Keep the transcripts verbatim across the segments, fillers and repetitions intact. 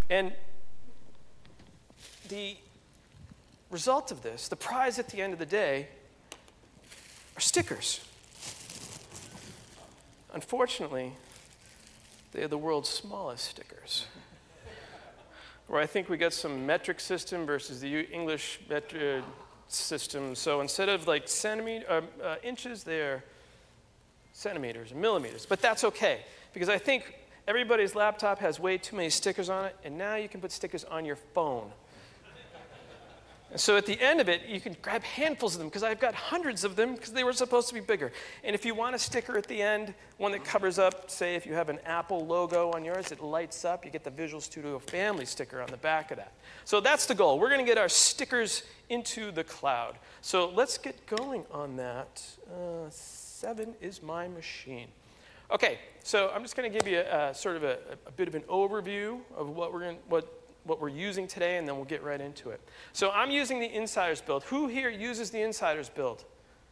And the result of this, the prize at the end of the day, are stickers. Unfortunately, they are the world's smallest stickers. Where I think we got some metric system versus the U- English metric system. So instead of like centimeter, uh, uh, inches, they're centimeters and millimeters. But that's okay, because I think everybody's laptop has way too many stickers on it, and now you can put stickers on your phone. And so at the end of it, you can grab handfuls of them, because I've got hundreds of them, because they were supposed to be bigger. And if you want a sticker at the end, one that covers up, say if you have an Apple logo on yours, it lights up, you get the Visual Studio Family sticker on the back of that. So that's the goal. We're going to get our stickers into the cloud. So let's get going on that. Uh, seven is my machine. Okay, so I'm just going to give you a, a sort of a, a bit of an overview of what we're going, what. what we're using today, and then we'll get right into it. So I'm using the Insiders build. Who here uses the Insiders build?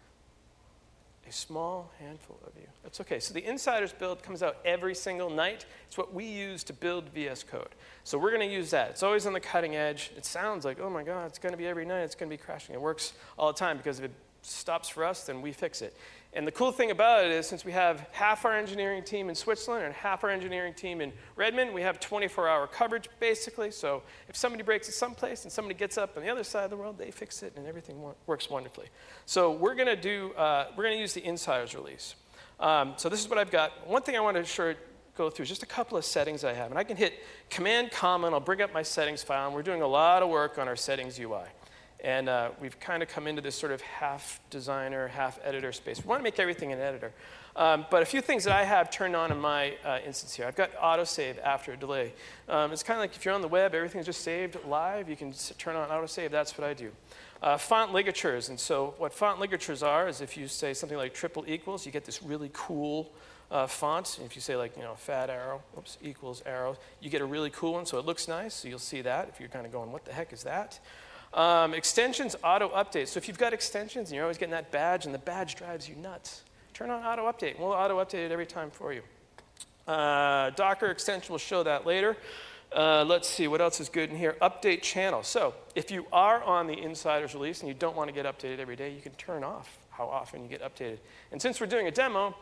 A small handful of you. That's okay. So the Insiders build comes out every single night. It's what we use to build V S Code. So we're going to use that. It's always on the cutting edge. It sounds like, oh my God, it's going to be every night. It's going to be crashing. It works all the time, because if it stops for us, then we fix it. And the cool thing about it is, since we have half our engineering team in Switzerland and half our engineering team in Redmond, we have twenty-four hour coverage, basically. So if somebody breaks it someplace and somebody gets up on the other side of the world, they fix it, and everything works wonderfully. So we're going to do, uh, we're going to use the Insiders release. Um, so this is what I've got. One thing I want to sure go through is just a couple of settings I have. And I can hit Command Comma, and I'll bring up my settings file. And we're doing a lot of work on our settings U I. And uh, we've kind of come into this sort of half designer, half editor space. We want to make everything an editor. Um, but a few things that I have turned on in my uh, instance here. I've got autosave after a delay. Um, it's kind of like if you're on the web, everything's just saved live. You can s- turn on autosave. That's what I do. Uh, font ligatures. And so what font ligatures are is if you say something like triple equals, you get this really cool uh, font. And if you say like, you know, fat arrow, oops, equals arrow, you get a really cool one. So it looks nice. So you'll see that if you're kind of going, what the heck is that? Um, extensions, auto update. So if you've got extensions and you're always getting that badge and the badge drives you nuts, turn on auto update. We'll auto update it every time for you. Uh, Docker extension will show that later. Uh, let's see, what else is good in here? Update channel. So if you are on the Insiders release and you don't want to get updated every day, you can turn off how often you get updated. And since we're doing a demo,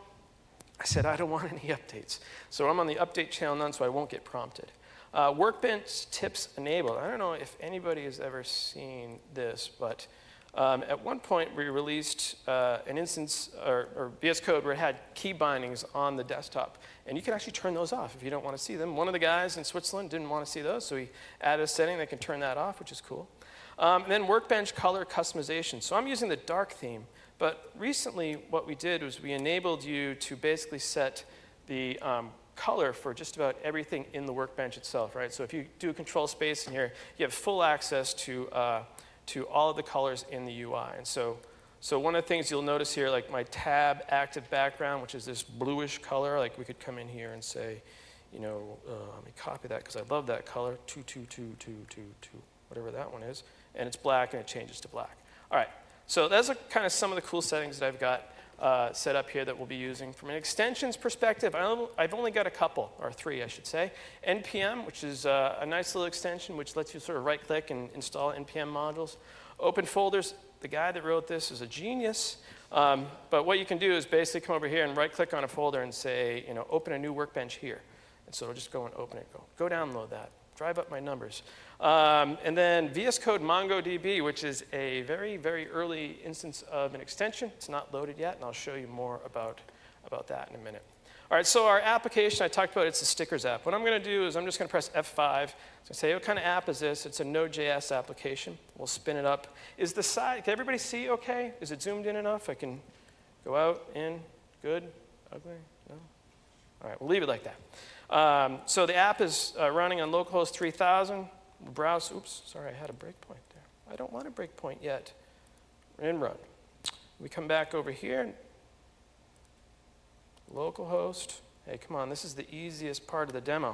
I said I don't want any updates. So I'm on the update channel none, so I won't get prompted. Uh, Workbench tips enabled. I don't know if anybody has ever seen this, but um, at one point we released uh, an instance or, or V S Code where it had key bindings on the desktop. And you can actually turn those off if you don't want to see them. One of the guys in Switzerland didn't want to see those, so he added a setting that can turn that off, which is cool. Um, and then Workbench color customization. So I'm using the dark theme, but recently what we did was we enabled you to basically set the um, color for just about everything in the Workbench itself, right? So if you do a control space in here, you have full access to uh, to all of the colors in the U I. And so, so one of the things you'll notice here, like my tab active background, which is this bluish color, like we could come in here and say, you know, uh, let me copy that because I love that color, two, two, two, two, two, two, whatever that one is, and it's black and it changes to black. All right, so that's a, kind of some of the cool settings that I've got Uh, set up here that we'll be using. From an extensions perspective, I've only got a couple, or three I should say. N P M, which is uh, a nice little extension which lets you sort of right click and install N P M modules. Open folders, the guy that wrote this is a genius. Um, but what you can do is basically come over here and right click on a folder and say, you know, open a new Workbench here. And so it'll just go and open it, go, go download that, drive up my numbers. Um, and then V S Code MongoDB, which is a very, very early instance of an extension. It's not loaded yet, and I'll show you more about, about that in a minute. All right, so our application, I talked about, it's a stickers app. What I'm going to do is I'm just going to press F five. So say, what kind of app is this? It's a Node.js application. We'll spin it up. Is the side, can everybody see okay? Is it zoomed in enough? I can go out, in, good, ugly, no? All right, we'll leave it like that. Um, so the app is uh, running on localhost three thousand. Browse, oops, sorry, I had a breakpoint there. I don't want a breakpoint yet. In run. We come back over here. Localhost. Hey, come on, this is the easiest part of the demo.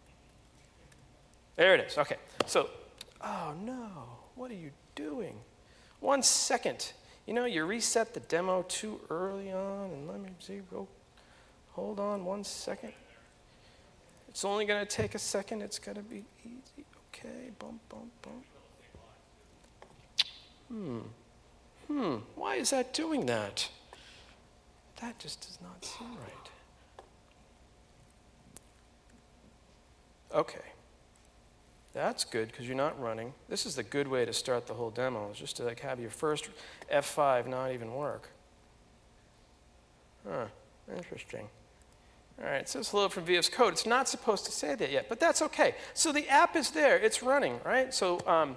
There it is, okay. So, oh no, what are you doing? One second. You know, you reset the demo too early on, and let me see, go, hold on one second. It It's only going to take a second. It's going to be easy. Okay, bump, bump, bump. Hmm. Hmm. Why is that doing that? That just does not seem right. Okay. That's good because you're not running. This is the good way to start the whole demo, is just to like have your first F five not even work. Huh. Interesting. All right, it says hello from V S Code. It's not supposed to say that yet, but that's okay. So the app is there. It's running, right? So, um,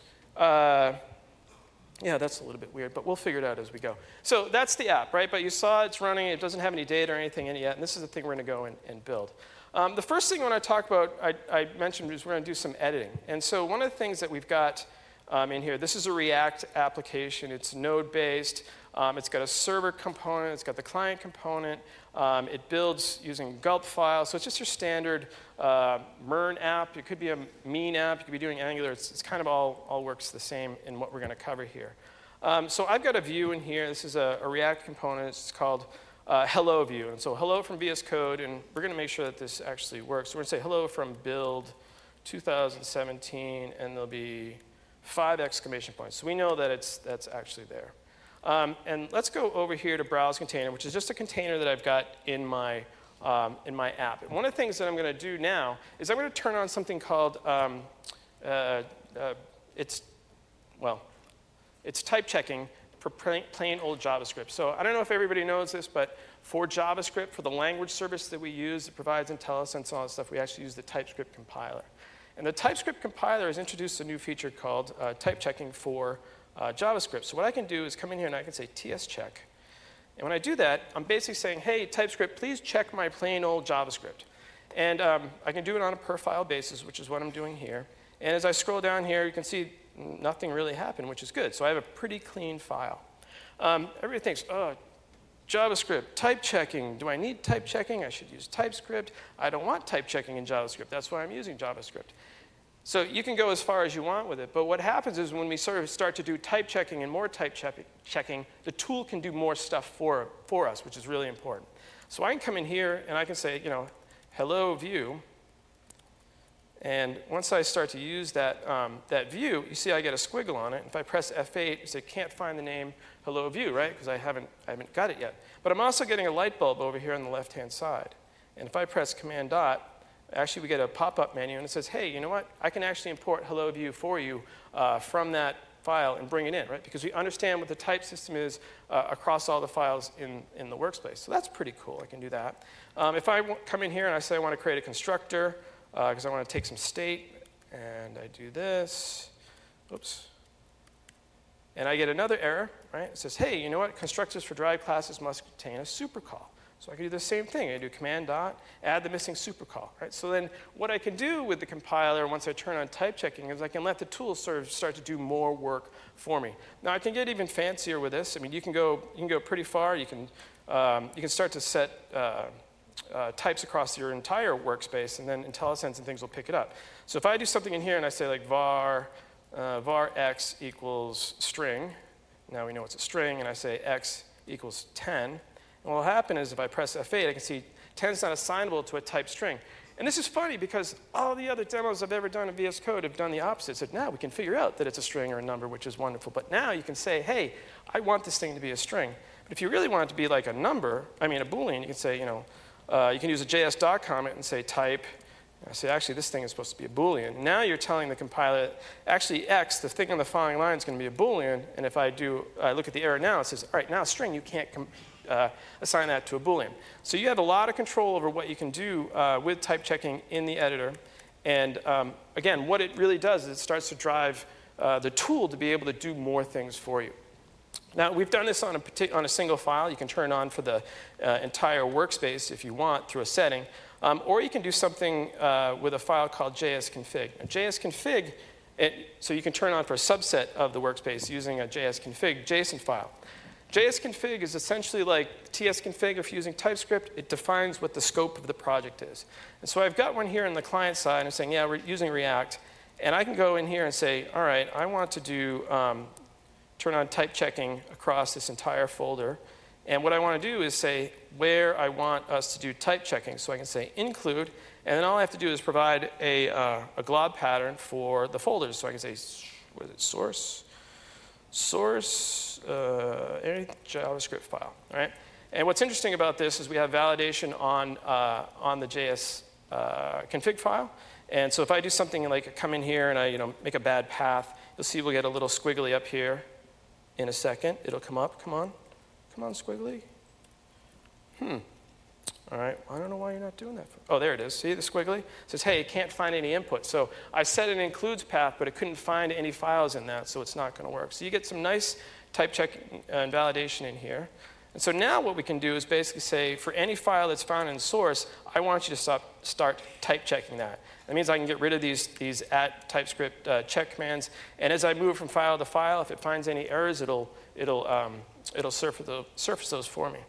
uh, yeah, that's a little bit weird, but we'll figure it out as we go. So that's the app, right? But you saw it's running. It doesn't have any data or anything in it yet, and this is the thing we're going to go and, and build. Um, the first thing I want to talk about, I, I mentioned, is we're going to do some editing. And so one of the things that we've got um, in here, this is a React application. It's node-based. Um, it's got a server component. It's got the client component. Um, it builds using gulp files. So it's just your standard uh, MERN app. It could be a mean app. You could be doing Angular. It's, it's kind of all, all works the same in what we're going to cover here. Um, so I've got a view in here. This is a, a React component. It's called Uh, hello view. And so hello from V S Code, and we're going to make sure that this actually works. So we're going to say hello from build two thousand seventeen, and there'll be five exclamation points. So we know that it's that's actually there. Um, and let's go over here to browse container, which is just a container that I've got in my um, in my app. And one of the things that I'm going to do now is I'm going to turn on something called um, uh, uh, it's well, it's type checking for plain old JavaScript. So I don't know if everybody knows this, but for JavaScript, for the language service that we use, it provides IntelliSense and all that stuff, we actually use the TypeScript compiler. And the TypeScript compiler has introduced a new feature called uh, type checking for uh, JavaScript. So what I can do is come in here and I can say tscheck. And when I do that, I'm basically saying, hey, TypeScript, please check my plain old JavaScript. And um, I can do it on a per file basis, which is what I'm doing here. And as I scroll down here, you can see nothing really happened, which is good. So I have a pretty clean file. Um, everybody thinks, oh, JavaScript, type checking. Do I need type checking? I should use TypeScript. I don't want type checking in JavaScript. That's why I'm using JavaScript. So you can go as far as you want with it. But what happens is when we sort of start to do type checking and more type check checking, the tool can do more stuff for, for us, which is really important. So I can come in here and I can say, you know, hello view. And once I start to use that, um, that view, you see I get a squiggle on it. If I press F eight, you say, can't find the name hello view, right? Because I haven't, I haven't got it yet. But I'm also getting a light bulb over here on the left-hand side. And if I press Command dot, actually we get a pop-up menu, and it says, hey, you know what? I can actually import hello view for you uh, from that file and bring it in, right? Because we understand what the type system is uh, across all the files in, in the workspace. So that's pretty cool. I can do that. Um, if I come in here and I say I want to create a constructor, because uh, I want to take some state, and I do this, oops, and I get another error, right? It says, hey, you know what? Constructors for derived classes must contain a supercall. So I can do the same thing. I do command dot, add the missing supercall, right? So then what I can do with the compiler once I turn on type checking is I can let the tool sort of start to do more work for me. Now I can get even fancier with this. I mean, you can go, you can go pretty far. You can, um, you can start to set uh, Uh, types across your entire workspace, and then IntelliSense and things will pick it up. So if I do something in here and I say like var, uh, var x equals string, now we know it's a string, and I say x equals ten, and what will happen is if I press F eight, I can see ten is not assignable to a type string. And this is funny because all the other demos I've ever done in V S Code have done the opposite. So now we can figure out that it's a string or a number, which is wonderful. But now you can say, hey, I want this thing to be a string. But if you really want it to be like a number, I mean a Boolean, you can say, you know, Uh, you can use a J S dot comment and say type. I say, actually, this thing is supposed to be a Boolean. Now you're telling the compiler, actually, X, the thing on the following line is going to be a Boolean. And if I do, I look at the error now, it says, all right, now string, you can't uh, assign that to a Boolean. So you have a lot of control over what you can do uh, with type checking in the editor. And um, again, what it really does is it starts to drive uh, the tool to be able to do more things for you. Now, we've done this on a, on a single file. You can turn it on for the uh, entire workspace if you want through a setting. Um, or you can do something uh, with a file called jsconfig. Now, jsconfig, it, so you can turn on for a subset of the workspace using a jsconfig JSON file. JSconfig is essentially like tsconfig if you're using TypeScript. It defines what the scope of the project is. And so I've got one here on the client side. And I'm saying, yeah, we're using React. And I can go in here and say, all right, I want to do um, turn on type checking across this entire folder. And what I want to do is say where I want us to do type checking. So I can say include, And then all I have to do is provide a, uh, a glob pattern for the folders. So I can say, what is it, source, source, uh, any JavaScript file, all right? And what's interesting about this is we have validation on, uh, on the J S uh, config file. And so if I do something like come in here and I you know, make a bad path, you'll see we'll get a little squiggly up here in a second. It'll come up, come on. Come on, squiggly. Hmm. All right, I don't know why you're not doing that. Oh, there it is. See the squiggly? It says, hey, it can't find any input. So I set an includes path, but it couldn't find any files in that, so it's not going to work. So you get some nice type check and validation in here. And so now what we can do is basically say, for any file that's found in source, I want you to stop, start type checking that. That means I can get rid of these, these at TypeScript uh, check commands. And as I move from file to file, if it finds any errors, it'll, it'll, um, it'll surface, those, surface those for me.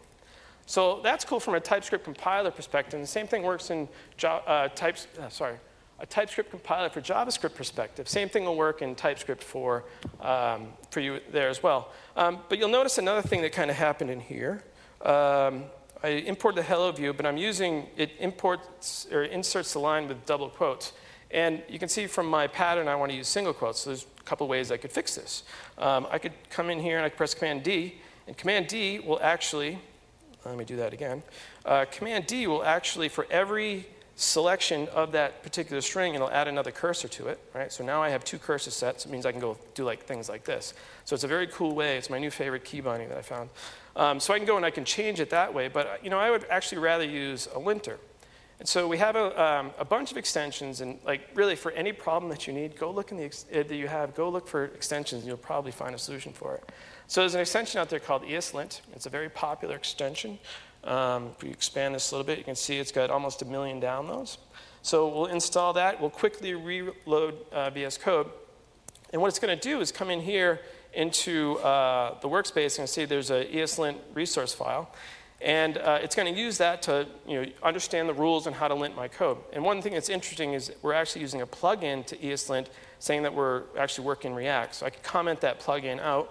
So that's cool from a TypeScript compiler perspective. And the same thing works in uh, types, uh, sorry, a TypeScript compiler for JavaScript perspective. Same thing will work in TypeScript for, um, for you there as well. Um, but you'll notice another thing that kind of happened in here. Um, I imported the hello view, but I'm using, it imports or inserts the line with double quotes. And you can see from my pattern, I want to use single quotes. So there's a couple ways I could fix this. Um, I could come in here and I could press Command D, and Command D will actually, let me do that again. Uh, Command D will actually, for every selection of that particular string, it'll add another cursor to it, right? So now I have two cursor sets. It means I can go do like things like this. So it's a very cool way. It's my new favorite key binding that I found. Um, so I can go and I can change it that way, but you know, I would actually rather use a linter. And so we have a, um, a bunch of extensions, and like really for any problem that you need, go look in the ex uh, that you have, go look for extensions, and you'll probably find a solution for it. So there's an extension out there called ESLint. It's a very popular extension. Um, if we expand this a little bit, you can see it's got almost a million downloads. So we'll install that. We'll quickly reload uh, V S Code. And what it's going to do is come in here into uh, the workspace and see there's a ESLint resource file. And uh, it's going to use that to you know, understand the rules on how to lint my code. And one thing that's interesting is we're actually using a plugin to ESLint saying that we're actually working React. So I can comment that plugin out.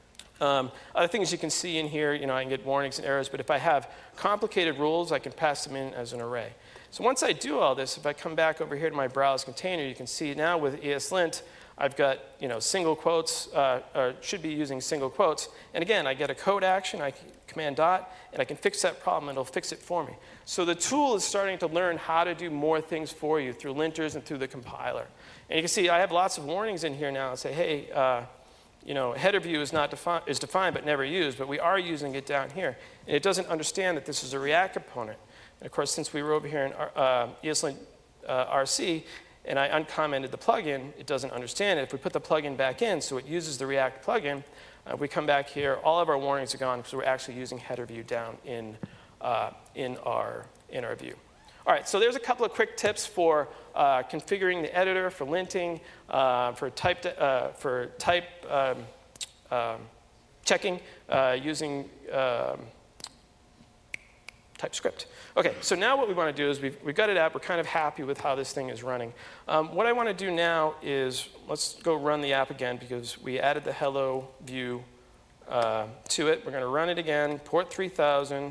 Um, other things you can see in here, you know, I can get warnings and errors, but if I have complicated rules, I can pass them in as an array. So once I do all this, if I come back over here to my browse container, you can see now with ESLint, I've got, you know, single quotes, uh, or should be using single quotes. And again, I get a code action, I can command dot, and I can fix that problem, and it'll fix it for me. So the tool is starting to learn how to do more things for you through linters and through the compiler. And you can see I have lots of warnings in here now that say, hey, uh, you know, header view is not defi is defined but never used, but we are using it down here. And it doesn't understand that this is a React component. And of course, since we were over here in uh, ESLint uh, R C, and I uncommented the plugin, it doesn't understand it. If we put the plugin back in, so it uses the React plugin, uh, we come back here, all of our warnings are gone because we're actually using header view down in, uh, in, our, in our view. All right, so there's a couple of quick tips for uh, configuring the editor, for linting, uh, for type, uh, for type um, um, checking uh, using um, TypeScript. Okay, so now what we want to do is we've, we've got it app. We're kind of happy with how this thing is running. Um, what I want to do now is let's go run the app again because we added the hello view uh, to it. We're going to run it again, port three thousand.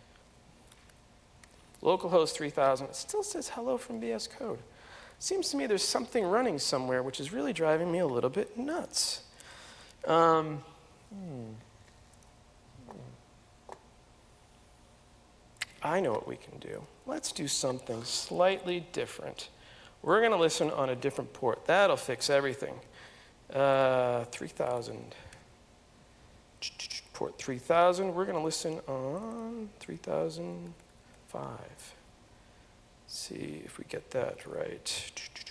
Localhost three thousand, it still says hello from V S Code. Seems to me there's something running somewhere which is really driving me a little bit nuts. Um, hmm. I know what we can do. Let's do something slightly different. We're going to listen on a different port. That'll fix everything. Uh, three thousand. Port three thousand. We're going to listen on three thousand. Five. See if we get that right.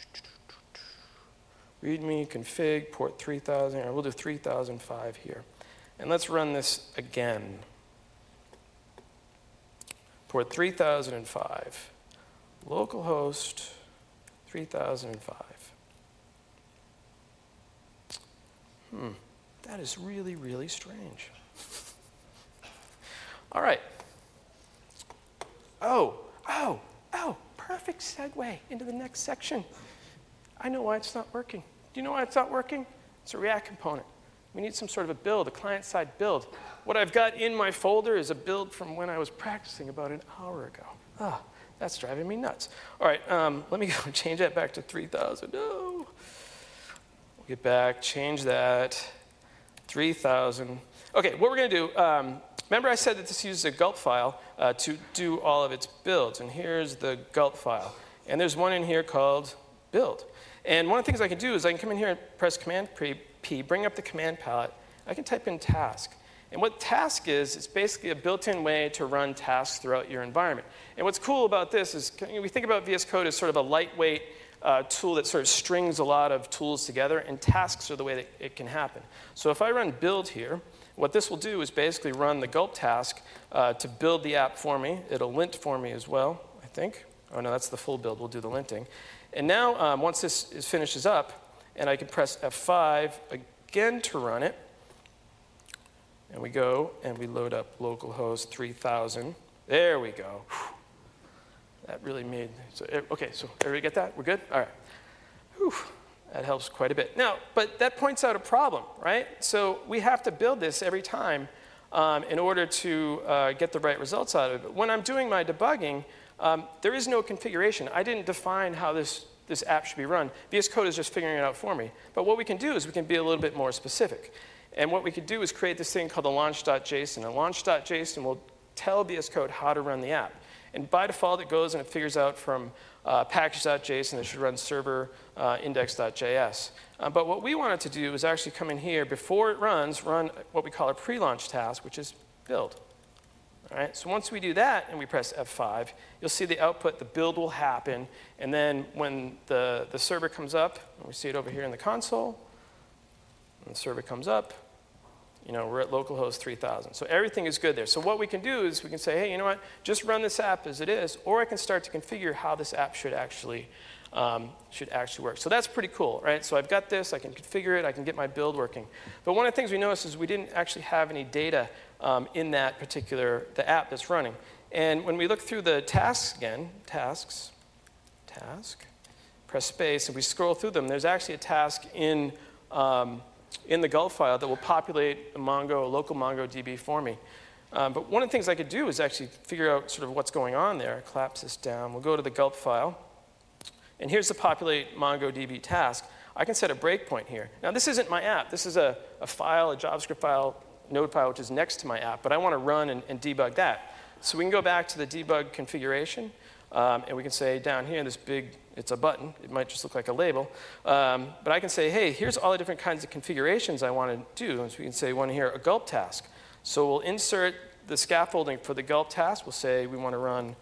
README, config, port three thousand. We'll do three thousand five here. And let's run this again. Port three thousand five. Localhost three thousand five. Hmm. That is really, really strange. All right. Oh, oh, oh, perfect segue into the next section. I know why it's not working. Do you know why it's not working? It's a React component. We need some sort of a build, a client-side build. What I've got in my folder is a build from when I was practicing about an hour ago. Ah, That's driving me nuts. All right, um, let me go change that back to three thousand. No. We'll get back, change that, three thousand. Okay, what we're going to do, um, remember I said that this uses a gulp file uh, to do all of its builds. And here's the gulp file. And there's one in here called build. And one of the things I can do is I can come in here and press Command P, bring up the command palette. I can type in task. And what task is, it's basically a built-in way to run tasks throughout your environment. And what's cool about this is we think about V S Code as sort of a lightweight uh, tool that sort of strings a lot of tools together, and tasks are the way that it can happen. So if I run build here, what this will do is basically run the gulp task uh, to build the app for me. It'll lint for me as well, I think. Oh, no, that's the full build. We'll do the linting. And now, um, once this is, finishes up, and I can press F five again to run it, and we go and we load up localhost three thousand. There we go. Whew. That really made, so, okay, so everybody get that? We're good? All right. Whew. That helps quite a bit. Now, but that points out a problem, right? So we have to build this every time um, in order to uh, get the right results out of it. But when I'm doing my debugging, um, there is no configuration. I didn't define how this, this app should be run. V S Code is just figuring it out for me. But what we can do is we can be a little bit more specific. And what we could do is create this thing called the launch.json. And launch.json will tell V S Code how to run the app. And by default, it goes and it figures out from uh, package.json that should run server uh, index.js. Uh, but what we wanted to do is actually come in here, before it runs, run what we call a pre-launch task, which is build. All right, so once we do that and we press F five, you'll see the output, the build will happen. And then when the, the server comes up, and we see it over here in the console, and the server comes up, you know, we're at localhost three thousand. So everything is good there. So what we can do is we can say, hey, you know what, just run this app as it is, or I can start to configure how this app should actually, um, should actually work. So that's pretty cool, right? So I've got this, I can configure it, I can get my build working. But one of the things we noticed is we didn't actually have any data um, in that particular, the app that's running. And when we look through the tasks again, tasks, task, press space, and we scroll through them, there's actually a task in, um, in the gulp file that will populate a Mongo, a local MongoDB for me. Um, but one of the things I could do is actually figure out sort of what's going on there. Collapse this down. We'll go to the gulp file. And here's the populate MongoDB task. I can set a breakpoint here. Now, this isn't my app. This is a, a file, a JavaScript file, Node file, which is next to my app. But I want to run and, and debug that. So we can go back to the debug configuration. Um, and we can say down here, this big, it's a button. It might just look like a label. Um, but I can say, hey, here's all the different kinds of configurations I want to do. And so we can say one here, a gulp task. So we'll insert the scaffolding for the gulp task. We'll say we want to run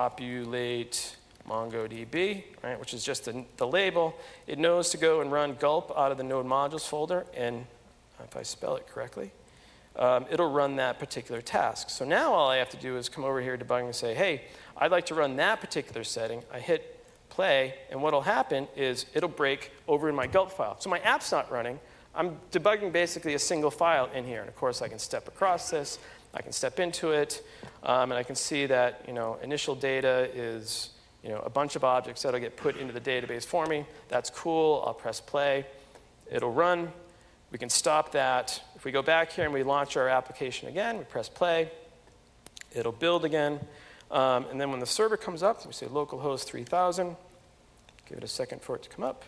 populate MongoDB, right, which is just the, the label. It knows to go and run gulp out of the node modules folder. And if I spell it correctly, um, it'll run that particular task. So now all I have to do is come over here debugging and say, hey, I'd like to run that particular setting. I hit play, and what'll happen is it'll break over in my gulp file. So my app's not running. I'm debugging basically a single file in here. And of course, I can step across this. I can step into it. Um, and I can see that, you know, initial data is, you know, a bunch of objects that'll get put into the database for me. That's cool. I'll press play. It'll run. We can stop that. If we go back here and we launch our application again, we press play. It'll build again. Um, and then when the server comes up, we say localhost three thousand. Give it a second for it to come up.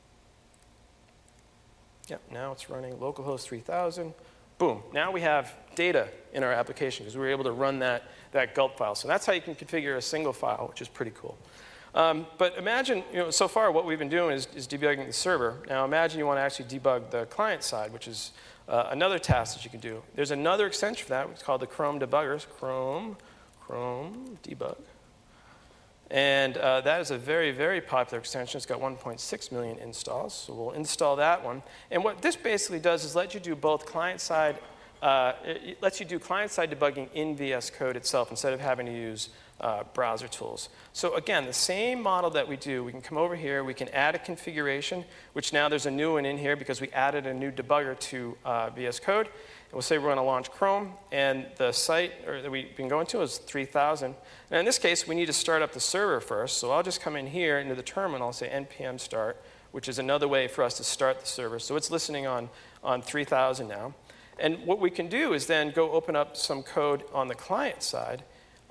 Yep, now it's running localhost three thousand. Boom, now we have data in our application because we were able to run that, that gulp file. So that's how you can configure a single file, which is pretty cool. Um, but imagine, you know, so far what we've been doing is, is debugging the server. Now imagine you want to actually debug the client side, which is uh, another task that you can do. There's another extension for that. It's called the Chrome debuggers. Chrome, Chrome debug. And uh, that is a very, very popular extension. It's got one point six million installs. So we'll install that one. And what this basically does is let you do both client-side, uh, it lets you do client-side debugging in V S Code itself instead of having to use uh, browser tools. So again, the same model that we do, we can come over here, we can add a configuration, which now there's a new one in here because we added a new debugger to uh, V S Code. And we'll say we're going to launch Chrome, and the site or that we've been going to is three thousand. And in this case, we need to start up the server first. So I'll just come in here into the terminal and say npm start, which is another way for us to start the server. So it's listening on, on three thousand now. And what we can do is then go open up some code on the client side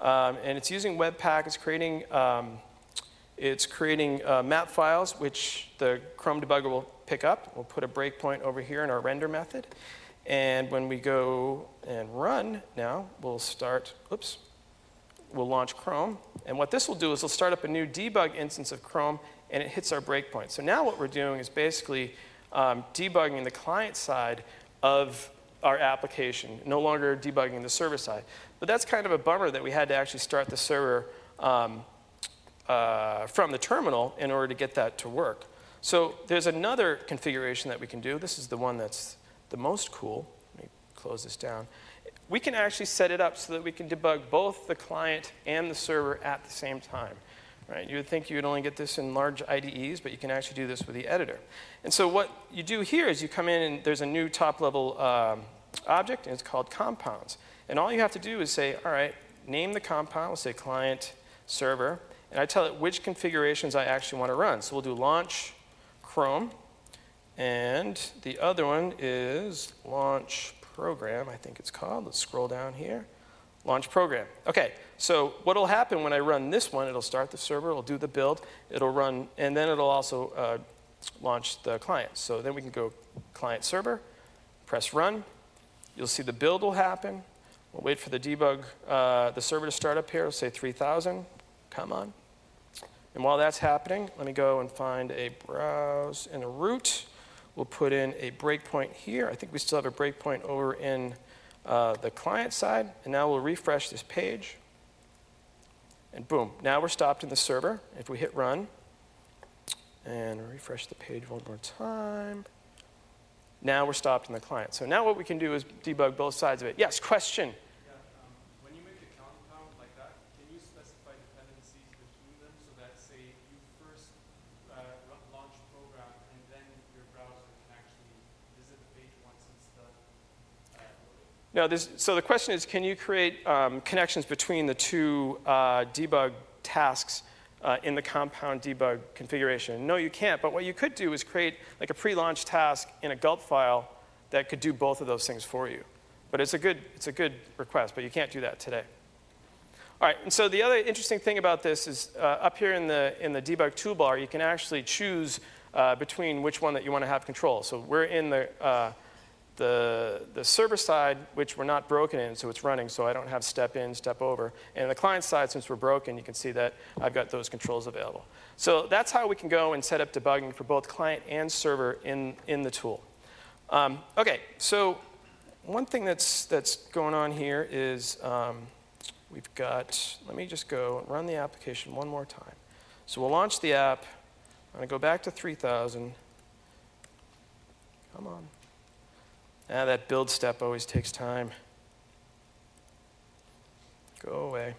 Um, and it's using Webpack. It's creating, um, it's creating uh, map files, which the Chrome debugger will pick up. We'll put a breakpoint over here in our render method. And when we go and run now, we'll start, oops, we'll launch Chrome. And what this will do is it'll start up a new debug instance of Chrome, and it hits our breakpoint. So now what we're doing is basically um, debugging the client side of our application, no longer debugging the server side. But that's kind of a bummer that we had to actually start the server um, uh, from the terminal in order to get that to work. So there's another configuration that we can do. This is the one that's the most cool. Let me close this down. We can actually set it up so that we can debug both the client and the server at the same time. Right? You would think you would only get this in large I D Es, but you can actually do this with the editor. And so what you do here is you come in and there's a new top-level um, object, and it's called compounds. And all you have to do is say, all right, name the compound. We'll say client, server. And I tell it which configurations I actually want to run. So we'll do launch Chrome. And the other one is launch program, I think it's called. Let's scroll down here. Launch program. OK, so what will happen when I run this one, it'll start the server, it'll do the build, it'll run, and then it'll also uh, launch the client. So then we can go client server, press run. You'll see the build will happen. We'll wait for the debug, uh, the server to start up here. We'll say three thousand. Come on. And while that's happening, let me go and find a browse and a root. We'll put in a breakpoint here. I think we still have a breakpoint over in uh, the client side. And now we'll refresh this page. And boom, now we're stopped in the server. If we hit run and refresh the page one more time, now we're stopped in the client. So now what we can do is debug both sides of it. Yes, question? Yeah, um, when you make a compound like that, can you specify dependencies between them so that, say, you first uh, launch a program and then your browser can actually visit the page once it's done uh, loading? No, this, so the question is, can you create um, connections between the two uh, debug tasks Uh, in the compound debug configuration? No, you can't, but what you could do is create like a pre-launch task in a gulp file that could do both of those things for you. But it's a good, it's a good request, but you can't do that today. All right, and so the other interesting thing about this is uh, up here in the, in the debug toolbar, you can actually choose uh, between which one that you want to have control. So we're in the, uh, the, the server side, which we're not broken in, so it's running, so I don't have step in, step over. And the client side, since we're broken, you can see that I've got those controls available. So that's how we can go and set up debugging for both client and server in, in the tool. Um, OK, so one thing that's, that's going on here is um, we've got, let me just go and run the application one more time. So we'll launch the app. I'm going to go back to three thousand. Come on. Ah, that build step always takes time. Go away.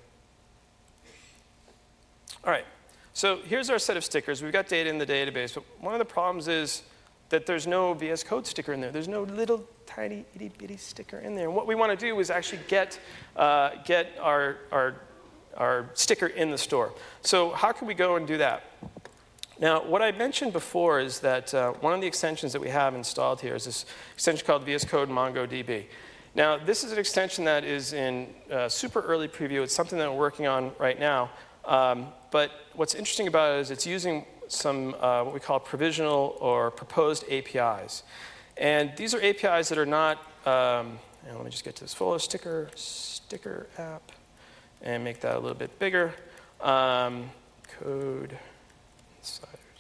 All right, so here's our set of stickers. We've got data in the database, but one of the problems is that there's no V S Code sticker in there. There's no little tiny itty bitty sticker in there. And what we want to do is actually get, uh, get our, our, our sticker in the store. So how can we go and do that? Now, what I mentioned before is that uh, one of the extensions that we have installed here is this extension called V S Code MongoDB. Now, this is an extension that is in uh, super early preview. It's something that we're working on right now. Um, but what's interesting about it is it's using some uh, what we call provisional or proposed A P Is. And these are A P Is that are not, um, and let me just get to this folder, sticker, sticker app, and make that a little bit bigger. Um, code. Insiders.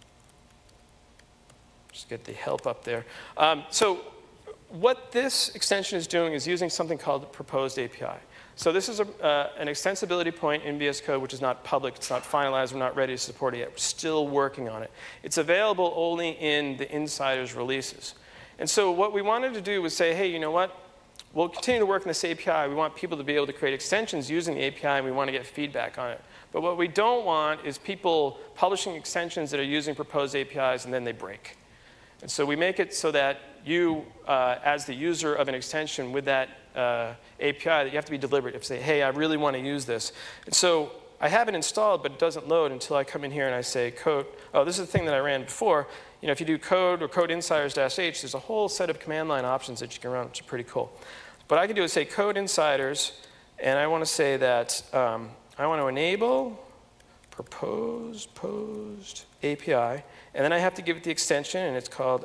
Just get the help up there. Um, so what this extension is doing is using something called the proposed A P I. So this is a, uh, an extensibility point in V S Code, which is not public. It's not finalized. We're not ready to support it yet. We're still working on it. It's available only in the insiders releases. And so what we wanted to do was say, hey, you know what? We'll continue to work on this A P I. We want people to be able to create extensions using the A P I, and we want to get feedback on it. But what we don't want is people publishing extensions that are using proposed A P Is and then they break. And so we make it so that you, uh, as the user of an extension with that uh, A P I, that you have to be deliberate. You have to say, hey, I really want to use this. And so I have it installed, but it doesn't load until I come in here and I say code. Oh, this is the thing that I ran before. You know, if you do code or code insiders-h, there's a whole set of command line options that you can run, which are pretty cool. What I can do is say code insiders, And I want to say that um, I want to enable proposed posed A P I, and then I have to give it the extension, and it's called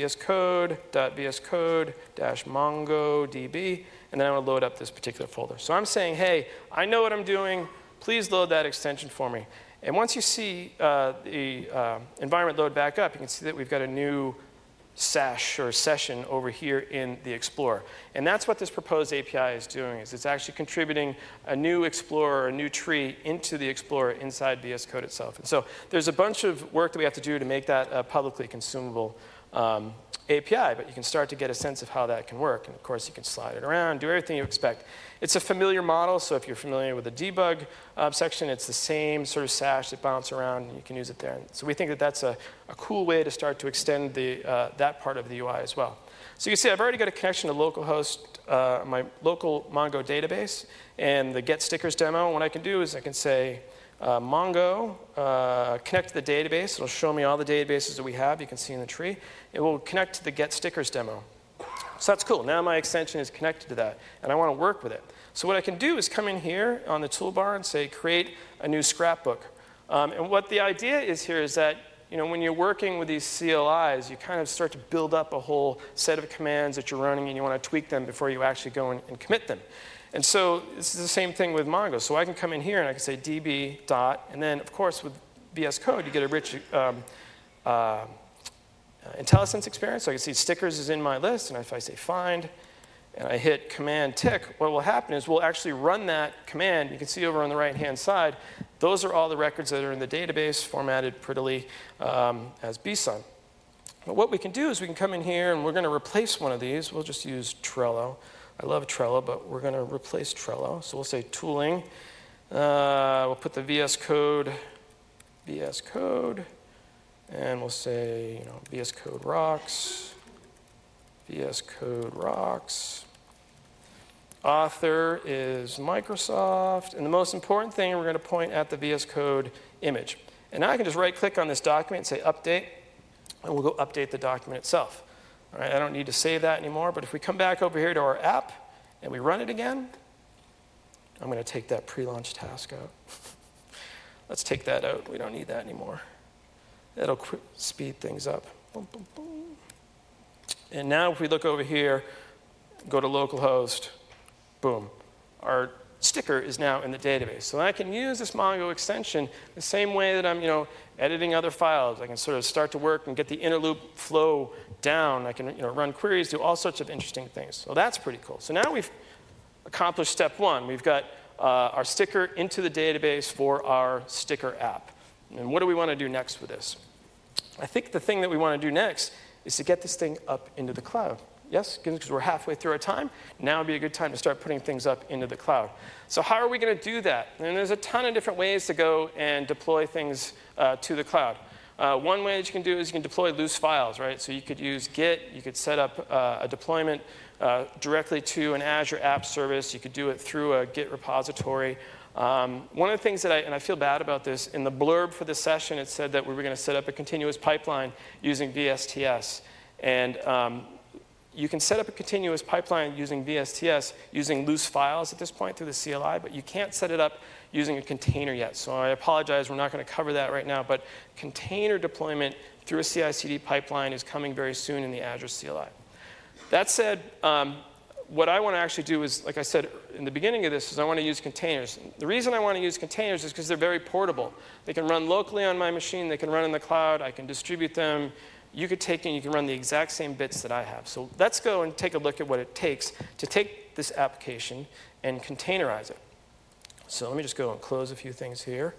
msvscode.vscode-mongodb, and then I want to load up this particular folder. So I'm saying, hey, I know what I'm doing. Please load that extension for me. And once you see uh, the uh, environment load back up, you can see that we've got a new sesh or session over here in the Explorer. And that's what this proposed A P I is doing, is it's actually contributing a new Explorer, a new tree into the Explorer inside V S Code itself. And so there's a bunch of work that we have to do to make that a publicly consumable um, A P I, but you can start to get a sense of how that can work. And of course, you can slide it around, do everything you expect. It's a familiar model, so if you're familiar with the debug uh, section, it's the same sort of sash that bounces around, and you can use it there. And so we think that that's a, a cool way to start to extend the, uh, that part of the U I as well. So you can see I've already got a connection to localhost, uh, my local Mongo database, and the get stickers demo. What I can do is I can say, uh, Mongo, uh, connect to the database. It'll show me all the databases that we have. You can see in the tree. It will connect to the get stickers demo. So that's cool. Now my extension is connected to that, and I want to work with it. So what I can do is come in here on the toolbar and say, create a new scrapbook. Um, and what the idea is here is that, you know, when you're working with these C L Is, you kind of start to build up a whole set of commands that you're running, and you want to tweak them before you actually go and, and commit them. And so this is the same thing with Mongo. So I can come in here and I can say db dot, and then of course with V S Code you get a rich um, uh, IntelliSense experience. So I can see stickers is in my list, and if I say find, and I hit command tick, what will happen is we'll actually run that command. You can see over on the right-hand side, those are all the records that are in the database formatted prettily um, as B S O N. But what we can do is we can come in here, and we're going to replace one of these. We'll just use Trello. I love Trello, but we're going to replace Trello. So we'll say tooling. Uh, we'll put the V S Code, V S Code, and we'll say, you know, V S Code rocks, V S Code rocks. Author is Microsoft, and the most important thing, we're going to point at the V S Code image. And now I can just right-click on this document and say Update, and we'll go update the document itself. All right, I don't need to save that anymore, but if we come back over here to our app and we run it again, I'm going to take that pre-launch task out. Let's take that out. We don't need that anymore. That'll speed things up. Boom, boom, boom. And now if we look over here, go to localhost, boom. Our sticker is now in the database. So I can use this Mongo extension the same way that I'm, you know, editing other files. I can sort of start to work and get the inner loop flow down. I can, you know, run queries, do all sorts of interesting things. So that's pretty cool. So now we've accomplished step one. We've got uh, our sticker into the database for our sticker app. And what do we want to do next with this? I think the thing that we want to do next is to get this thing up into the cloud. Yes, because we're halfway through our time. Now would be a good time to start putting things up into the cloud. So how are we going to do that? And there's a ton of different ways to go and deploy things uh, to the cloud. Uh, one way that you can do is you can deploy loose files, right? So you could use Git. You could set up uh, a deployment uh, directly to an Azure App Service. You could do it through a Git repository. Um, one of the things that I, and I feel bad about this, in the blurb for this session, it said that we were going to set up a continuous pipeline using V S T S. And um, you can set up a continuous pipeline using V S T S using loose files at this point through the C L I, but you can't set it up using a container yet. So I apologize, we're not going to cover that right now, but container deployment through a C I C D pipeline is coming very soon in the Azure C L I. That said, um, what I want to actually do is, like I said in the beginning of this, is I want to use containers. The reason I want to use containers is because they're very portable. They can run locally on my machine. They can run in the cloud. I can distribute them. You could take and you can run the exact same bits that I have. So let's go and take a look at what it takes to take this application and containerize it. So let me just go and close a few things here.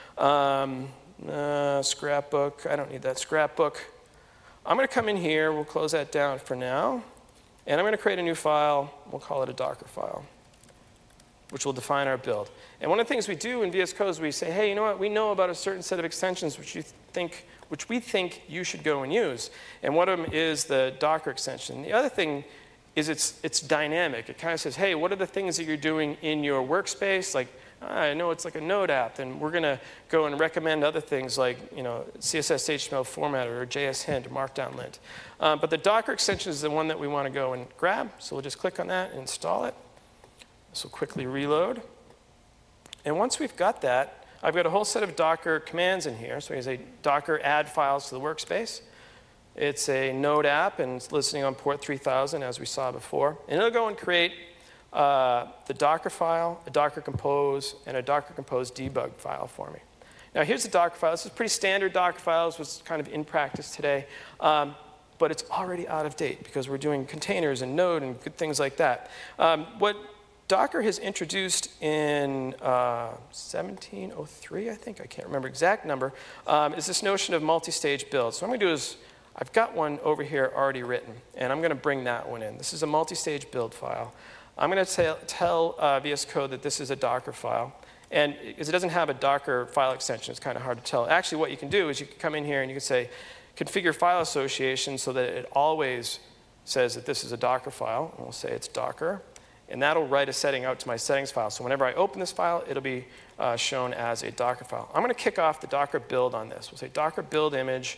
Um, uh, scrapbook. I don't need that scrapbook. I'm going to come in here. We'll close that down for now. And I'm going to create a new file. We'll call it a Docker file, which will define our build. And one of the things we do in V S Code is we say, hey, you know what? We know about a certain set of extensions which you think, which we think you should go and use. And one of them is the Docker extension. The other thing is it's, it's dynamic. It kind of says, hey, what are the things that you're doing in your workspace? Like, ah, I know it's like a Node app, and we're going to go and recommend other things like, you know, C S S H T M L formatter or J S hint or Markdown lint. Um, but the Docker extension is the one that we want to go and grab. So we'll just click on that and install it. This will quickly reload. And once we've got that, I've got a whole set of Docker commands in here. So we say Docker add files to the workspace. It's a Node app, and it's listening on port three thousand, as we saw before. And it'll go and create uh, the Docker file, a Docker Compose, and a Docker Compose debug file for me. Now, here's the Docker file. This is pretty standard Docker files, which is kind of in practice today. Um, but it's already out of date because we're doing containers and Node and good things like that. Um, what Docker has introduced in uh, seventeen oh three, I think, I can't remember exact number, um, is this notion of multi-stage build. So what I'm going to do is, I've got one over here already written, and I'm going to bring that one in. This is a multi-stage build file. I'm going to tell uh, V S Code that this is a Docker file. And because it doesn't have a Docker file extension, it's kind of hard to tell. Actually, what you can do is you can come in here and you can say, configure file association so that it always says that this is a Docker file. And we'll say it's Docker. And that'll write a setting out to my settings file. So whenever I open this file, it'll be uh, shown as a Docker file. I'm going to kick off the Docker build on this. We'll say Docker build image,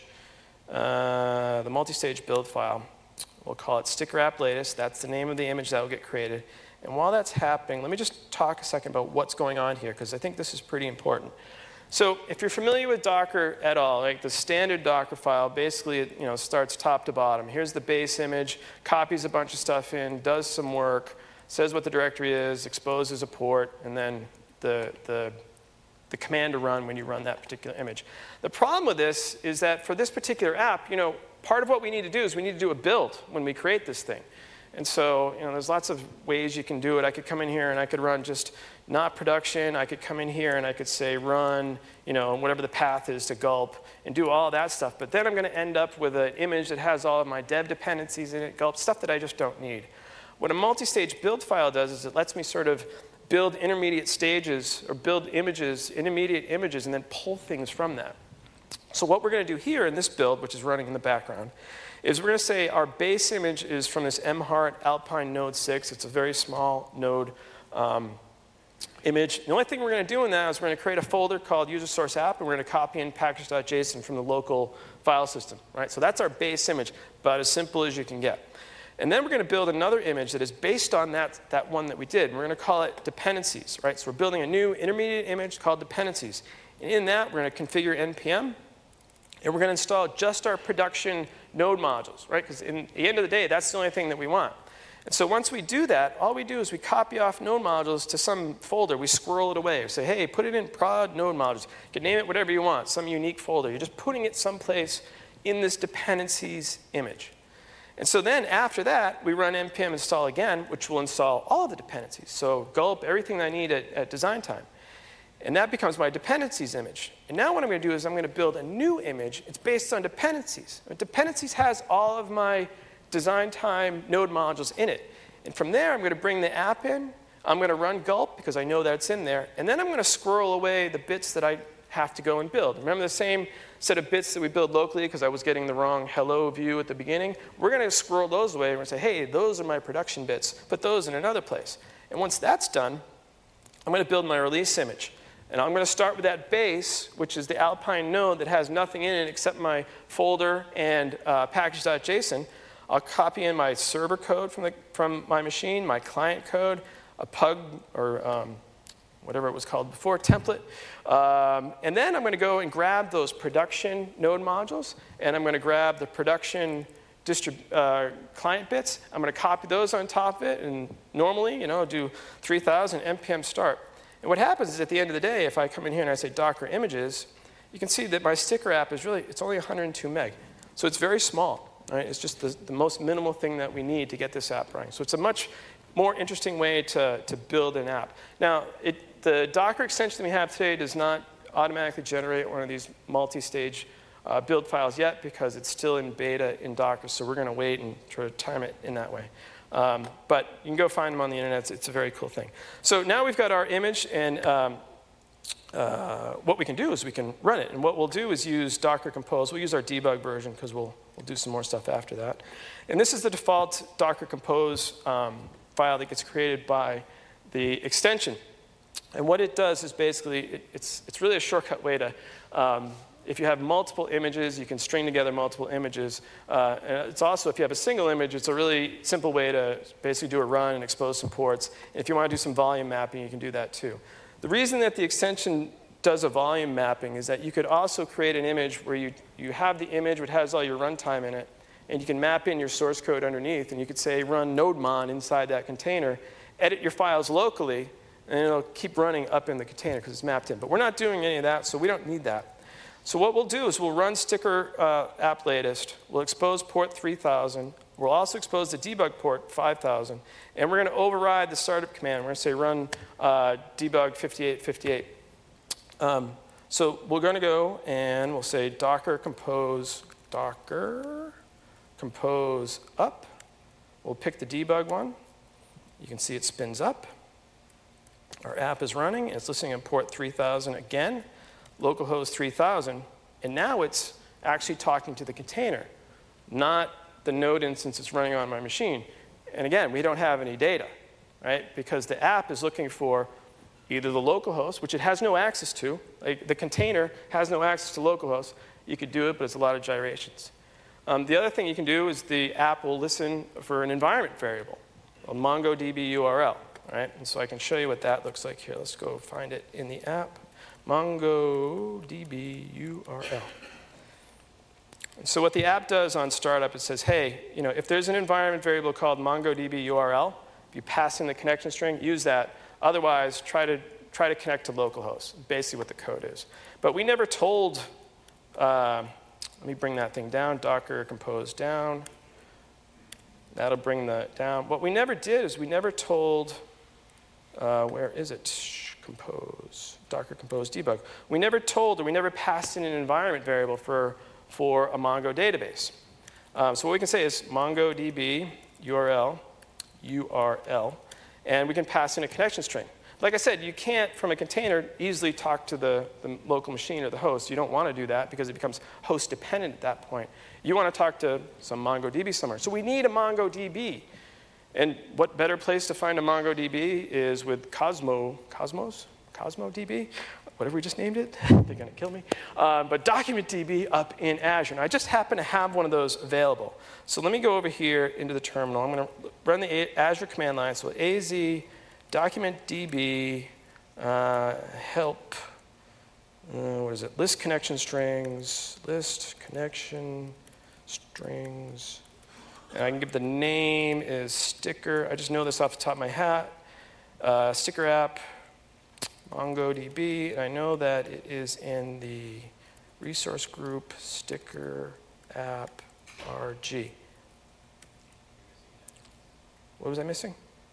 uh, the multi-stage build file. We'll call it sticker app latest. That's the name of the image that will get created. And while that's happening, let me just talk a second about what's going on here, because I think this is pretty important. So if you're familiar with Docker at all, like the standard Docker file, basically it, you know, starts top to bottom. Here's the base image, copies a bunch of stuff in, does some work, says what the directory is, exposes a port, and then the, the, the command to run when you run that particular image. The problem with this is that for this particular app, you know, part of what we need to do is we need to do a build when we create this thing. And so, you know, there's lots of ways you can do it. I could come in here and I could run just not production. I could come in here and I could say run, you know, whatever the path is to gulp and do all that stuff. But then I'm going to end up with an image that has all of my dev dependencies in it, gulp, stuff that I just don't need. What a multi-stage build file does is it lets me sort of build intermediate stages or build images, intermediate images, and then pull things from that. So what we're going to do here in this build, which is running in the background, is we're going to say our base image is from this Emhart Alpine Node six. It's a very small node um, image. The only thing we're going to do in that is we're going to create a folder called user source app, and we're going to copy in package.json from the local file system. Right? So that's our base image, about as simple as you can get. And then we're going to build another image that is based on that, that one that we did. We're going to call it dependencies. Right? So we're building a new intermediate image called dependencies. And in that, we're going to configure N P M. And we're going to install just our production node modules, right? Because in the end of the day, that's the only thing that we want. And so once we do that, all we do is we copy off node modules to some folder. We squirrel it away. We say, hey, put it in prod node modules. You can name it whatever you want, some unique folder. You're just putting it someplace in this dependencies image. And so then after that, we run npm install again, which will install all of the dependencies. So gulp, everything I need at, at design time. And that becomes my dependencies image. And now what I'm going to do is I'm going to build a new image. It's based on dependencies. Dependencies has all of my design time node modules in it. And from there, I'm going to bring the app in. I'm going to run gulp because I know that's in there. And then I'm going to squirrel away the bits that I have to go and build. Remember the same set of bits that we build locally because I was getting the wrong hello view at the beginning? We're going to squirrel those away. We're going to say, hey, those are my production bits. Put those in another place. And once that's done, I'm going to build my release image. And I'm going to start with that base, which is the Alpine node that has nothing in it except my folder and uh, package.json. I'll copy in my server code from, the, from my machine, my client code, a pug, or um, whatever it was called before, template. Um, and then I'm going to go and grab those production node modules, and I'm going to grab the production distrib- uh, client bits. I'm going to copy those on top of it, and normally, you know, do three thousand npm start. And what happens is at the end of the day, if I come in here and I say Docker images, you can see that my sticker app is really, it's only one hundred two meg. So it's very small. Right? It's just the, the most minimal thing that we need to get this app running. So it's a much more interesting way to, to build an app. Now, it, the Docker extension that we have today does not automatically generate one of these multi-stage uh, build files yet because it's still in beta in Docker. So we're going to wait and try to time it in that way. Um, but you can go find them on the internet. It's, it's a very cool thing. So now we've got our image, and um, uh, what we can do is we can run it. And what we'll do is use Docker Compose. We'll use our debug version because we'll, we'll do some more stuff after that. And this is the default Docker Compose um, file that gets created by the extension. And what it does is basically, it, it's, it's really a shortcut way to, um, if you have multiple images, you can string together multiple images. Uh, and it's also, if you have a single image, it's a really simple way to basically do a run and expose some ports. And if you want to do some volume mapping, you can do that too. The reason that the extension does a volume mapping is that you could also create an image where you, you have the image which has all your runtime in it, and you can map in your source code underneath, and you could say run nodemon inside that container, edit your files locally, and it'll keep running up in the container because it's mapped in. But we're not doing any of that, so we don't need that. So what we'll do is we'll run sticker uh, app latest, we'll expose port three thousand, we'll also expose the debug port five thousand, and we're going to override the startup command. We're going to say run uh, debug fifty-eight fifty-eight. Um, so we're going to go and we'll say docker compose, docker compose up. We'll pick the debug one. You can see it spins up. Our app is running. It's listening on port three thousand again, localhost three thousand, and now it's actually talking to the container, not the node instance that's running on my machine. And again, we don't have any data, right? Because the app is looking for either the localhost, which it has no access to. Like the container has no access to localhost. You could do it, but it's a lot of gyrations. Um, the other thing you can do is the app will listen for an environment variable, a MongoDB U R L, right? And so I can show you what that looks like here. Let's go find it in the app. MongoDB U R L. And so what the app does on startup, it says, hey, you know, if there's an environment variable called MongoDB U R L, if you pass in the connection string, use that. Otherwise, try to, try to connect to localhost, basically what the code is. But we never told, uh, let me bring that thing down, docker compose down. That'll bring that down. What we never did is we never told, uh, where is it? Compose, docker compose debug. We never told or we never passed in an environment variable for, for a Mongo database. Um, so what we can say is MongoDB U R L, U R L, and we can pass in a connection string. Like I said, you can't, from a container, easily talk to the, the local machine or the host. You don't want to do that because it becomes host dependent at that point. You want to talk to some MongoDB somewhere. So we need a MongoDB. And what better place to find a MongoDB is with Cosmo, Cosmos? CosmoDB? Whatever we just named it. They're going to kill me. Uh, but DocumentDB up in Azure. And I just happen to have one of those available. So let me go over here into the terminal. I'm going to run the Azure command line. So az DocumentDB uh, help, uh, what is it? List connection strings, list connection strings. And I can give the name is sticker. I just know this off the top of my hat. Uh, sticker app, MongoDB. And I know that it is in the resource group sticker app R G. What was I missing?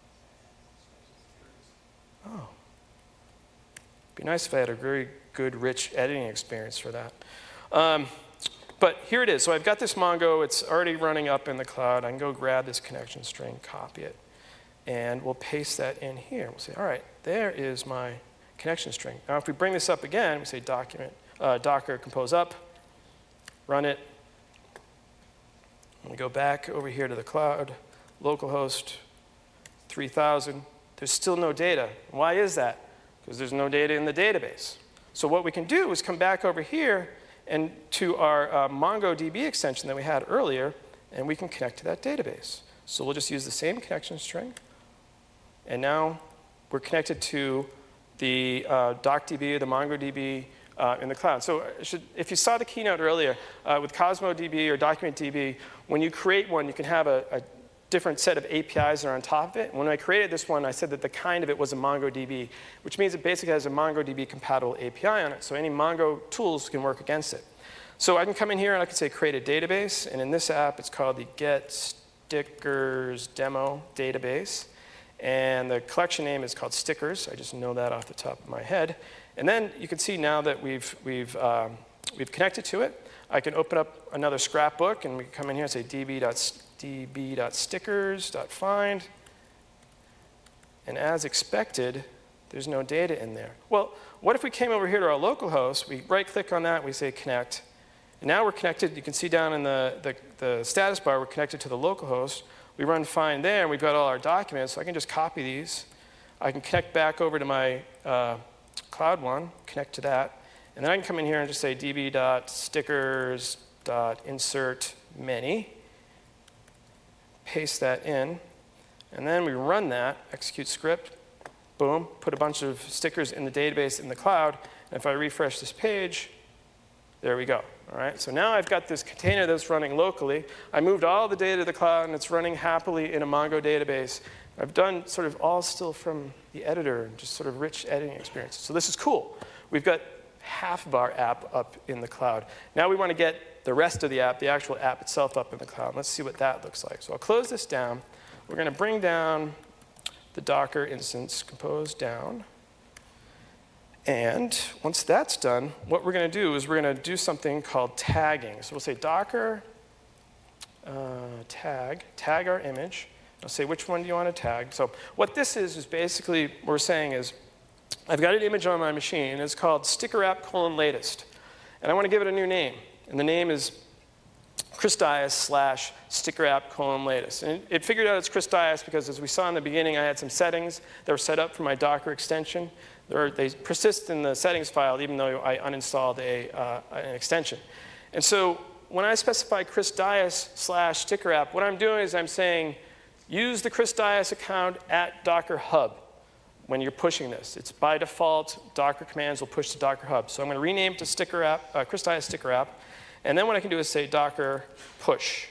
Oh. Be nice if I had a very good, rich editing experience for that. Um, but here it is. So I've got this Mongo. It's already running up in the cloud. I can go grab this connection string, copy it, and we'll paste that in here. We'll say, all right, there is my connection string. Now, if we bring this up again, we say document, uh, docker compose up, run it. We go back over here to the cloud, localhost three thousand. There's still no data. Why is that? Because there's no data in the database. So what we can do is come back over here and to our uh, MongoDB extension that we had earlier, and we can connect to that database. So we'll just use the same connection string, and now we're connected to the uh, DocDB or the MongoDB uh, in the cloud. So should, if you saw the keynote earlier, uh, with CosmoDB or DocumentDB, when you create one, you can have a, a different set of A P Is that are on top of it. When I created this one, I said that the kind of it was a MongoDB, which means it basically has a MongoDB compatible A P I on it, so any Mongo tools can work against it. So I can come in here and I can say create a database, and in this app it's called the Get Stickers Demo Database, and the collection name is called Stickers. I just know that off the top of my head. And then you can see now that we've, we've, um, we've connected to it, I can open up another scrapbook, and we can come in here and say db.stickers db.stickers.find, and as expected, there's no data in there. Well, what if we came over here to our localhost, we right-click on that, we say connect, and now we're connected. You can see down in the, the, the status bar, we're connected to the localhost. We run find there, and we've got all our documents, so I can just copy these. I can connect back over to my uh, Cloud One, connect to that, And then I can come in here and just say db.stickers.insert many, paste that in, and then we run that, execute script, boom, put a bunch of stickers in the database in the cloud, and if I refresh this page, there we go. All right, so now I've got this container that's running locally. I moved all the data to the cloud, and it's running happily in a Mongo database. I've done sort of all still from the editor, and just sort of rich editing experiences. So this is cool. We've got half of our app up in the cloud. Now we want to get the rest of the app, the actual app itself, up in the cloud. Let's see what that looks like. So I'll close this down. We're going to bring down the Docker instance, compose down. And once that's done, what we're going to do is we're going to do something called tagging. So we'll say Docker uh, tag, tag our image. I'll say which one do you want to tag. So what this is is basically what we're saying is I've got an image on my machine, and it's called sticker app colon latest. And I want to give it a new name. And the name is Chris Dias slash sticker app colon latest. And it, it figured out it's Chris Dias because, as we saw in the beginning, I had some settings that were set up for my Docker extension. They're, they persist in the settings file even though I uninstalled a, uh, an extension. And so when I specify Chris Dias slash sticker app, what I'm doing is I'm saying use the Chris Dias account at Docker Hub when you're pushing this. It's by default, Docker commands will push to Docker Hub. So I'm going to rename it to sticker app, uh, Chris Dias sticker app. And then what I can do is say Docker push.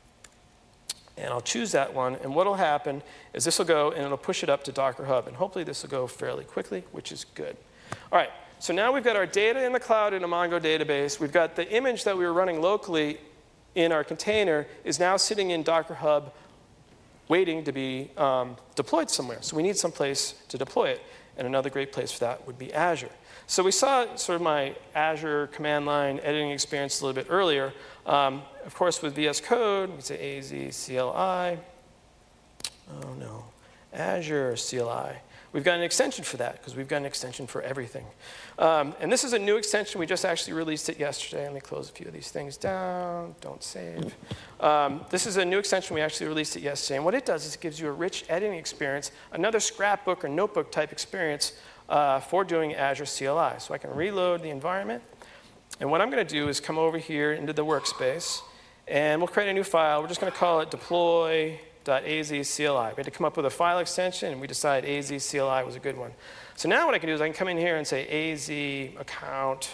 And I'll choose that one, and what will happen is this will go, and it'll push it up to Docker Hub, and hopefully this will go fairly quickly, which is good. All right, so now we've got our data in the cloud in a Mongo database. We've got the image that we were running locally in our container is now sitting in Docker Hub waiting to be um, deployed somewhere. So we need some place to deploy it, and another great place for that would be Azure. So we saw sort of my Azure command line editing experience a little bit earlier. Um, of course, with V S Code, we say A Z C L I. Oh, no. Azure C L I. We've got an extension for that, because we've got an extension for everything. Um, and this is a new extension. We just actually released it yesterday. Let me close a few of these things down. Don't save. Um, this is a new extension. We actually released it yesterday. And what it does is it gives you a rich editing experience, another scrapbook or notebook type experience uh, for doing Azure C L I. So I can reload the environment. And what I'm going to do is come over here into the workspace, and we'll create a new file. We're just going to call it deploy.azcli. We had to come up with a file extension, and we decided azcli was a good one. So now what I can do is I can come in here and say az account,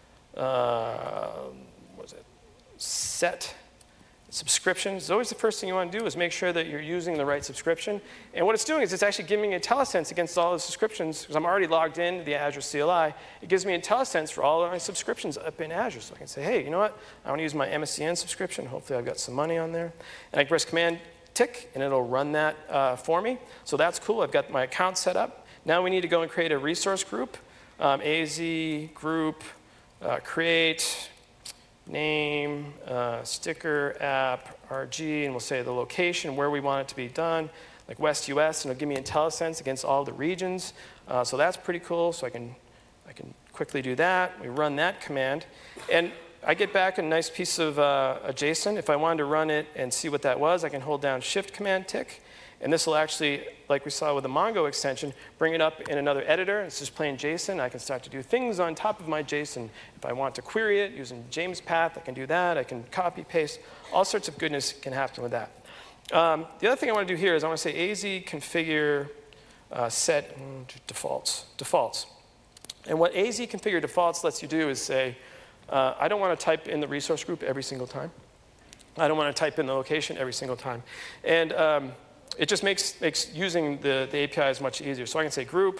uh, what is it, set subscriptions. It's always the first thing you want to do is make sure that you're using the right subscription. And what it's doing is it's actually giving me IntelliSense against all the subscriptions, because I'm already logged in to the Azure C L I. It gives me IntelliSense for all of my subscriptions up in Azure. So I can say, hey, you know what? I want to use my M S C N subscription. Hopefully I've got some money on there. And I press Command tick, and it'll run that uh, for me. So that's cool. I've got my account set up. Now we need to go and create a resource group. Um, Az group, uh, create, name, uh, sticker, app, R G, and we'll say the location where we want it to be done, like West U S, and it'll give me IntelliSense against all the regions. Uh, so that's pretty cool. So I can, I can quickly do that. We run that command. And I get back a nice piece of uh, a JSON. If I wanted to run it and see what that was, I can hold down Shift Command tick. And this will actually, like we saw with the Mongo extension, bring it up in another editor. It's just plain JSON. I can start to do things on top of my JSON. If I want to query it using James Path, I can do that. I can copy, paste. All sorts of goodness can happen with that. Um, the other thing I want to do here is I want to say az configure uh, set mm, defaults. Defaults. And what az configure defaults lets you do is say, uh, I don't want to type in the resource group every single time. I don't want to type in the location every single time. And um, it just makes, makes using the, the A P Is much easier. So I can say group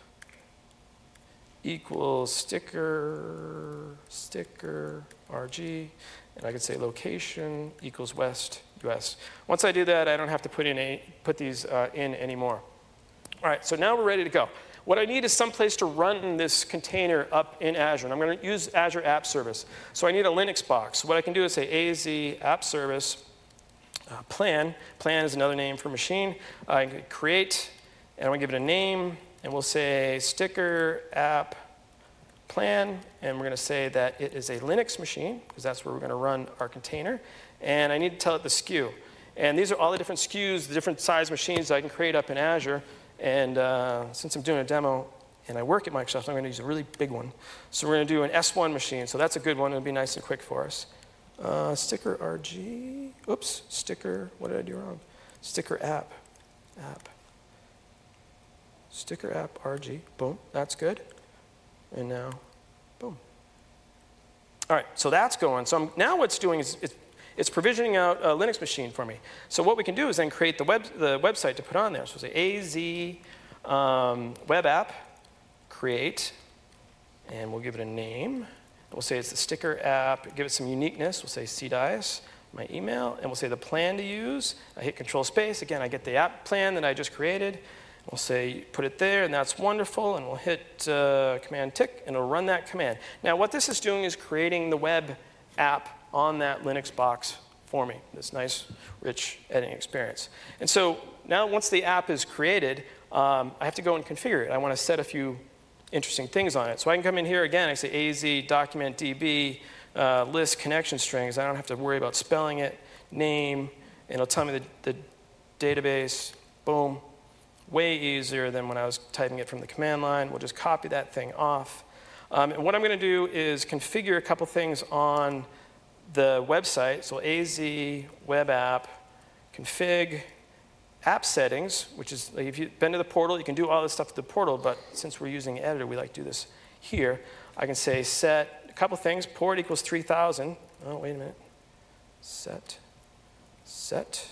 equals sticker, sticker, R G, and I can say location equals West U S. Once I do that, I don't have to put, in a, put these uh, in anymore. All right, so now we're ready to go. What I need is some place to run this container up in Azure, and I'm going to use Azure App Service. So I need a Linux box. So what I can do is say az app service Uh, plan. Plan is another name for machine. I can create, and I'm going to give it a name, and we'll say sticker app plan, and we're going to say that it is a Linux machine, because that's where we're going to run our container, and I need to tell it the S K U. And these are all the different S K Us, the different size machines that I can create up in Azure, and uh, since I'm doing a demo, and I work at Microsoft, so I'm going to use a really big one. So we're going to do an S one machine, so that's a good one. It'll be nice and quick for us. Uh, sticker R G, oops, sticker, what did I do wrong? Sticker app, app. Sticker app R G, boom, that's good. And now, boom. All right, so that's going. So I'm, now what's doing is it's, it's provisioning out a Linux machine for me. So what we can do is then create the, web, the website to put on there. So say A Z um, web app, create, and we'll give it a name. We'll say it's the sticker app, give it some uniqueness. We'll say C DIAS, my email, and we'll say the plan to use. I hit control space. Again, I get the app plan that I just created. We'll say put it there, and that's wonderful, and we'll hit uh, command tick, and it'll run that command. Now what this is doing is creating the web app on that Linux box for me, this nice, rich editing experience. And so now once the app is created, um, I have to go and configure it. I want to set a few interesting things on it. So I can come in here again, I say A Z, document D B, uh, list connection strings. I don't have to worry about spelling it, name, and it'll tell me the, the database, boom. Way easier than when I was typing it from the command line. We'll just copy that thing off. Um, and what I'm going to do is configure a couple things on the website. So A Z, web app, config, app settings, which is, like if you've been to the portal, you can do all this stuff to the portal, but since we're using editor, we like to do this here. I can say set a couple things, port equals three thousand. Oh, wait a minute. Set, set.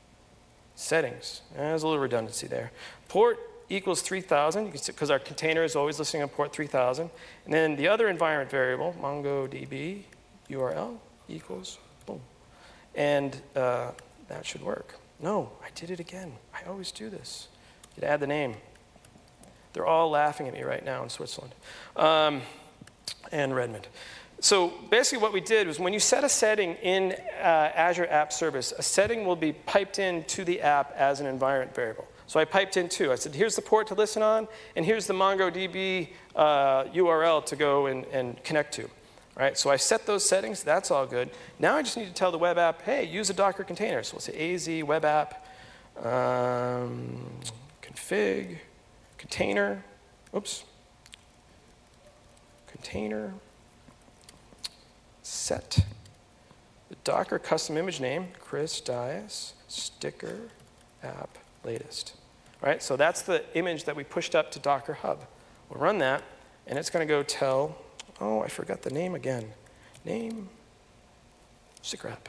Settings. There's a little redundancy there. Port equals three thousand, because our container is always listening on port three thousand. And then the other environment variable, MongoDB U R L equals, boom. And uh, that should work. No, I did it again. I always do this. You add the name. They're all laughing at me right now in Switzerland um, and Redmond. So basically what we did was when you set a setting in uh, Azure App Service, a setting will be piped into the app as an environment variable. So I piped in two. I said, here's the port to listen on, and here's the MongoDB uh, U R L to go and, and connect to. All right, so I set those settings. That's all good. Now I just need to tell the web app, hey, use a Docker container. So we'll say A Z web app, um, config, container, oops, container, set the Docker custom image name, Chris Dias, sticker, app, latest. All right, so that's the image that we pushed up to Docker Hub. We'll run that, and it's going to go tell, oh, I forgot the name again. Name, sticker app.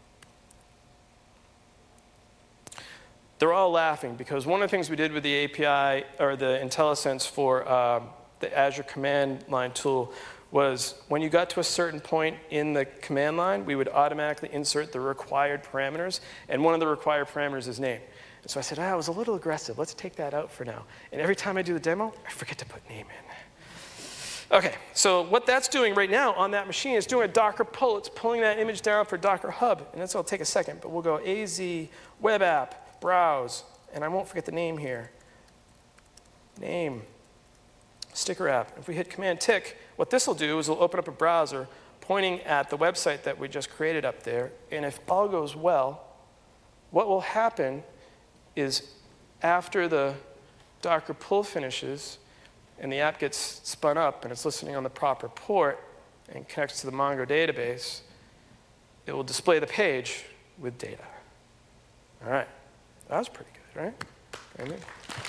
They're all laughing because one of the things we did with the A P I, or the IntelliSense for uh, the Azure command line tool, was when you got to a certain point in the command line, we would automatically insert the required parameters, and one of the required parameters is name. And so I said, ah, I was a little aggressive. Let's take that out for now. And every time I do the demo, I forget to put name in. Okay, so what that's doing right now on that machine is doing a Docker pull. It's pulling that image down for Docker Hub, and that's will take a second, but we'll go A Z, web app, browse, and I won't forget the name here. Name, sticker app. If we hit command tick, what this will do is it'll open up a browser pointing at the website that we just created up there, and if all goes well, what will happen is after the Docker pull finishes and the app gets spun up and it's listening on the proper port and connects to the Mongo database, it will display the page with data. All right, that was pretty good, right? Amen.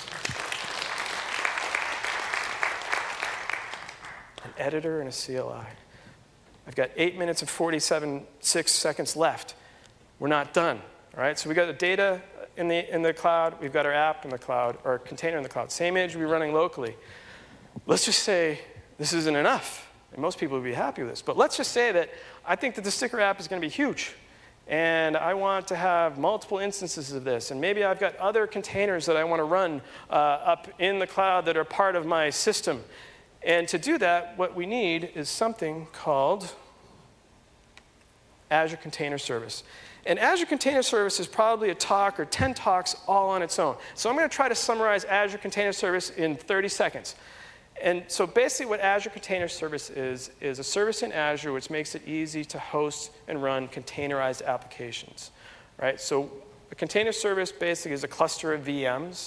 An editor and a C L I. I've got eight minutes and forty-seven, six seconds left. We're not done, all right? So we got the data in the, in the cloud, we've got our app in the cloud, or our container in the cloud. Same image we're running locally. Let's just say this isn't enough, and most people would be happy with this, but let's just say that I think that the sticker app is gonna be huge, and I want to have multiple instances of this, and maybe I've got other containers that I wanna run uh, up in the cloud that are part of my system. And to do that, what we need is something called Azure Container Service. And Azure Container Service is probably a talk or ten talks all on its own. So I'm going to try to summarize Azure Container Service in thirty seconds. And so basically what Azure Container Service is, is a service in Azure which makes it easy to host and run containerized applications. Right? So a container service basically is a cluster of V Ms,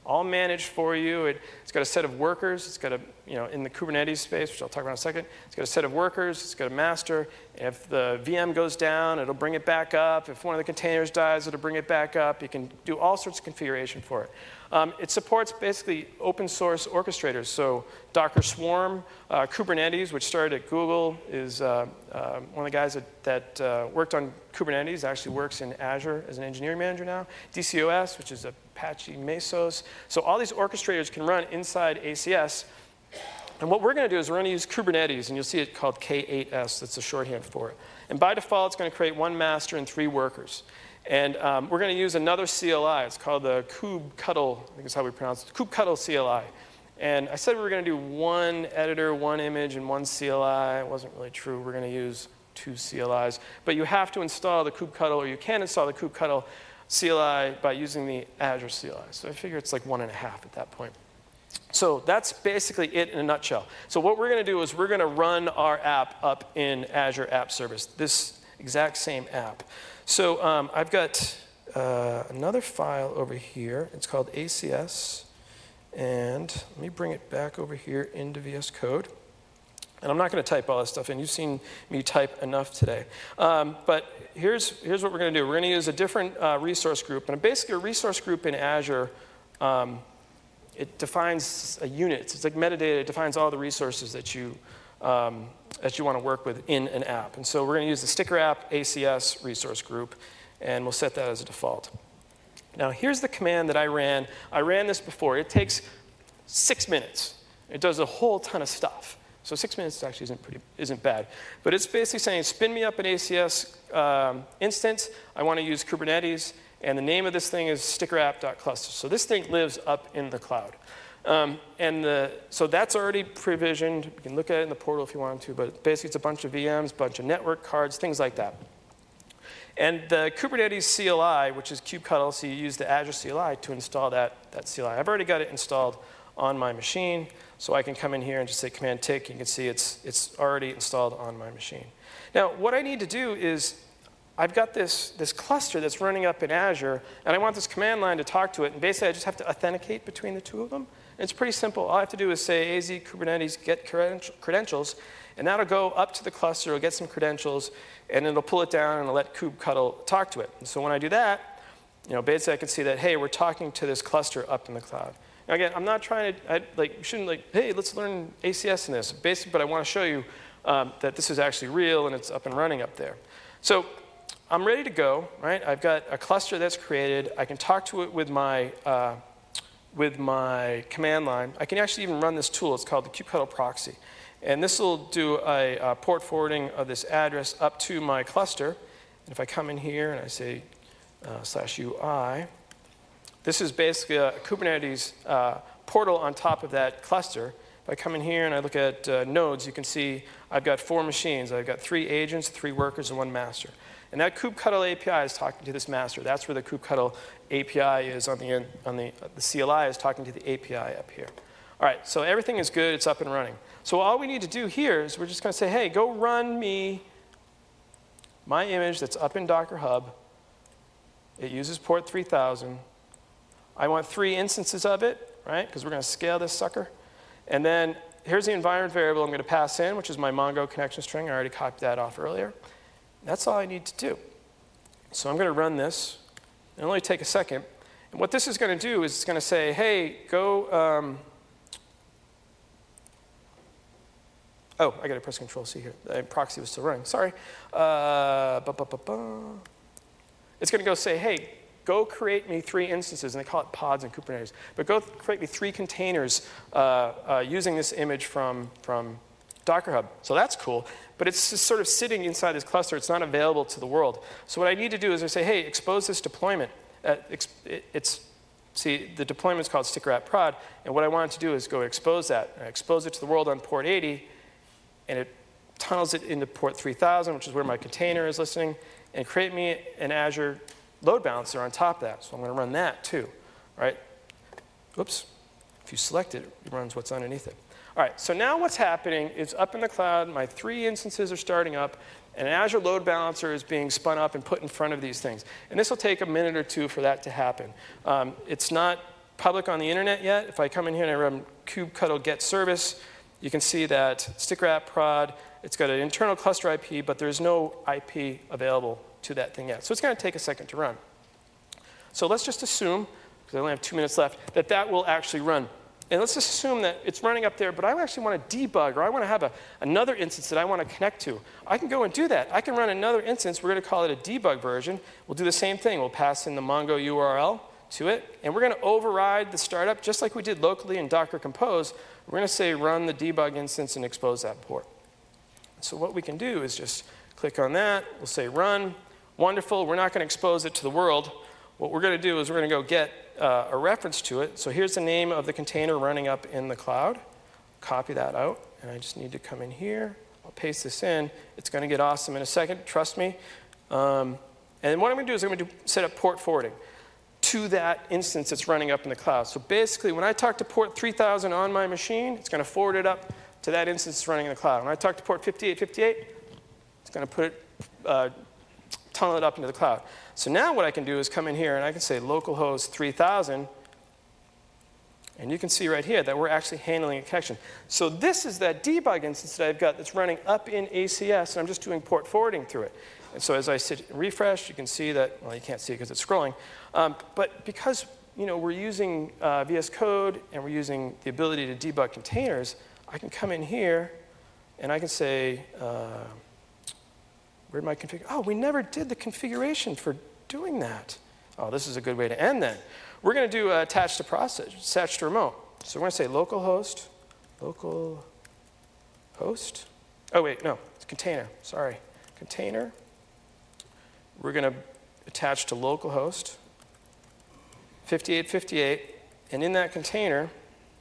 all managed for you. It, it's got a set of workers. It's got a, you know, in the Kubernetes space, which I'll talk about in a second, it's got a set of workers. It's got a master. If the V M goes down, it'll bring it back up. If one of the containers dies, it'll bring it back up. You can do all sorts of configuration for it. Um, it supports basically open source orchestrators. So Docker Swarm, uh, Kubernetes, which started at Google, is uh, uh, one of the guys that, that uh, worked on Kubernetes, actually works in Azure as an engineering manager now. D C O S, which is Apache Mesos. So all these orchestrators can run inside A C S. And what we're going to do is we're going to use Kubernetes, and you'll see it called K eight S. That's a shorthand for it. And by default, it's going to create one master and three workers. And um, we're going to use another C L I. It's called the kubectl, I think is how we pronounce it, kubectl C L I. And I said we were going to do one editor, one image, and one C L I. It wasn't really true. We're going to use two C L Is. But you have to install the kubectl, or you can install the kubectl C L I by using the Azure C L I. So I figure it's like one and a half at that point. So that's basically it in a nutshell. So what we're going to do is we're going to run our app up in Azure App Service, this exact same app. So um, I've got uh, another file over here. It's called A C S. And let me bring it back over here into V S Code. And I'm not going to type all this stuff in. You've seen me type enough today. Um, but here's, here's what we're going to do. We're going to use a different uh, resource group. And basically, a resource group in Azure, um, it defines a unit. It's like metadata. It defines all the resources that you, um, that you want to work with in an app. And so we're going to use the sticker app A C S resource group, and we'll set that as a default. Now, here's the command that I ran. I ran this before. It takes six minutes. It does a whole ton of stuff. So six minutes actually isn't, pretty, isn't bad. But it's basically saying, spin me up an A C S um, instance. I want to use Kubernetes. And the name of this thing is stickerapp.cluster. So this thing lives up in the cloud. Um, and the, so that's already provisioned. You can look at it in the portal if you want to. But basically, it's a bunch of V Ms, bunch of network cards, things like that. And the Kubernetes C L I, which is kubectl, so you use the Azure C L I to install that, that C L I. I've already got it installed on my machine. So I can come in here and just say command tick. You can see it's, it's already installed on my machine. Now, what I need to do is I've got this, this cluster that's running up in Azure, and I want this command line to talk to it. And basically, I just have to authenticate between the two of them. And it's pretty simple. All I have to do is say az kubernetes get credentials, and that'll go up to the cluster. It'll get some credentials, and it'll pull it down, and it'll let kubectl talk to it. And so when I do that, you know, basically, I can see that, hey, we're talking to this cluster up in the cloud. Now, again, I'm not trying to, I, like, you shouldn't like, hey, let's learn A C S in this. Basically, but I want to show you um, that this is actually real, and it's up and running up there. So I'm ready to go, right? I've got a cluster that's created. I can talk to it with my, uh, with my command line. I can actually even run this tool. It's called the kubectl proxy. And this will do a, a port forwarding of this address up to my cluster. And if I come in here and I say uh, slash U I, this is basically a Kubernetes uh, portal on top of that cluster. If I come in here and I look at uh, nodes, you can see I've got four machines. I've got three agents, three workers, and one master. And that kubectl A P I is talking to this master. That's where the kubectl A P I is on the end, on the, the C L I is talking to the A P I up here. All right, so everything is good. It's up and running. So all we need to do here is we're just going to say, hey, go run me my image that's up in Docker Hub. It uses port three thousand. I want three instances of it, right? Because we're going to scale this sucker. And then here's the environment variable I'm going to pass in, which is my Mongo connection string. I already copied that off earlier. That's all I need to do. So I'm going to run this. It'll only take a second. And what this is going to do is it's going to say, hey, go. Um, oh, I got to press Control C here. The proxy was still running. Sorry. Uh, ba, ba, ba, ba. It's going to go say, hey, go create me three instances, and they call it pods in Kubernetes. But go create me three containers uh, uh, using this image from, from Docker Hub. So that's cool. But it's just sort of sitting inside this cluster. It's not available to the world. So what I need to do is I say, hey, expose this deployment. Uh, it's, see, the deployment is called sticker app prod. And what I want it to do is go expose that. And I expose it to the world on port eighty. And it tunnels it into port three thousand, which is where my container is listening, and create me an Azure load balancer on top of that. So I'm going to run that too, right? Oops. If you select it, it runs what's underneath it. All right, so now what's happening is up in the cloud, my three instances are starting up, and an Azure load balancer is being spun up and put in front of these things. And this will take a minute or two for that to happen. Um, it's not public on the internet yet. If I come in here and I run kubectl get service, you can see that sticker app prod, it's got an internal cluster I P, but there's no I P available to that thing yet. So it's going to take a second to run. So let's just assume, because I only have two minutes left, that that will actually run. And let's just assume that it's running up there, but I actually want to debug, or I want to have a, another instance that I want to connect to. I can go and do that. I can run another instance. We're going to call it a debug version. We'll do the same thing. We'll pass in the Mongo U R L to it, and we're going to override the startup just like we did locally in Docker Compose. We're going to say run the debug instance and expose that port. So what we can do is just click on that. We'll say run. Wonderful. We're not going to expose it to the world. What we're going to do is we're going to go get uh, a reference to it. So here's the name of the container running up in the cloud. Copy that out. And I just need to come in here. I'll paste this in. It's going to get awesome in a second. Trust me. Um, and what I'm going to do is I'm going to do, set up port forwarding to that instance that's running up in the cloud. So basically, when I talk to port three thousand on my machine, it's going to forward it up to that instance that's running in the cloud. When I talk to port fifty-eight fifty-eight, it's going to put it, uh, tunnel it up into the cloud. So now what I can do is come in here and I can say localhost three thousand, and you can see right here that we're actually handling a connection. So this is that debug instance that I've got that's running up in A C S, and I'm just doing port forwarding through it. And so as I sit and refresh, you can see that, well, you can't see it because it's scrolling. Um, but because you know, we're using uh, V S Code and we're using the ability to debug containers, I can come in here and I can say, uh, where'd my config? Oh, we never did the configuration for doing that. Oh, this is a good way to end then. We're going to do uh, attach to process, attach to remote. So we're going to say localhost, local host. Oh, wait, no, it's container. Sorry, container. We're going to attach to localhost fifty-eight fifty-eight, and in that container,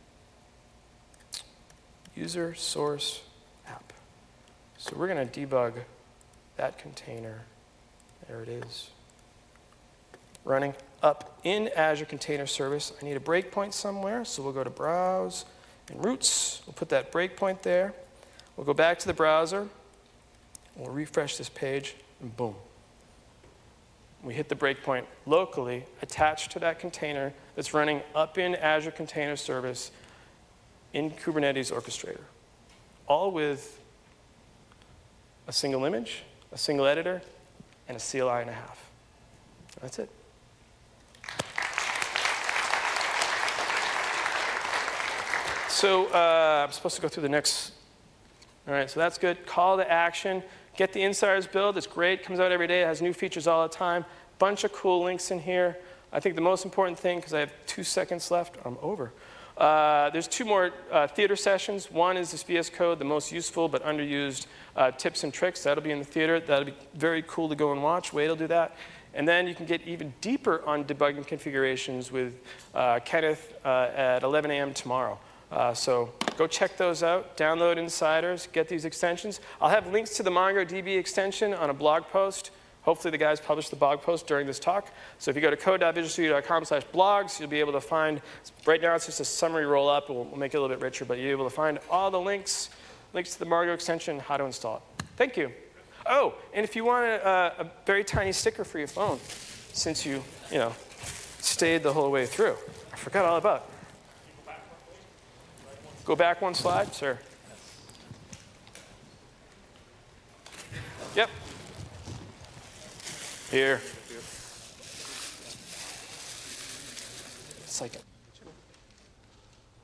user source app. So we're going to debug that container. There it is. Running up in Azure Container Service. I need a breakpoint somewhere, so we'll go to Browse and Roots. We'll put that breakpoint there. We'll go back to the browser. We'll refresh this page, and boom. We hit the breakpoint locally attached to that container that's running up in Azure Container Service in Kubernetes Orchestrator, all with a single image, a single editor, and a C L I and a half. That's it. So uh, I'm supposed to go through the next. All right, so that's good. Call to action. Get the Insiders build. It's great. Comes out every day. It has new features all the time. Bunch of cool links in here. I think the most important thing, because I have two seconds left, I'm over. Uh, there's two more uh, theater sessions. One is this V S Code, the most useful but underused uh, tips and tricks. That'll be in the theater. That'll be very cool to go and watch. Wade will do that. And then you can get even deeper on debugging configurations with uh, Kenneth uh, at eleven a m tomorrow. Uh, so go check those out. Download Insiders. Get these extensions. I'll have links to the MongoDB extension on a blog post. Hopefully the guys publish the blog post during this talk. So if you go to code dot visual studio dot com slash blogs, you'll be able to find, right now it's just a summary roll-up. We'll, we'll make it a little bit richer, but you'll be able to find all the links, links to the Mongo extension, how to install it. Thank you. Oh, and if you want a, a very tiny sticker for your phone, since you, you know, stayed the whole way through. I forgot all about it. Go back one slide, sir. Yep. Here. It's like a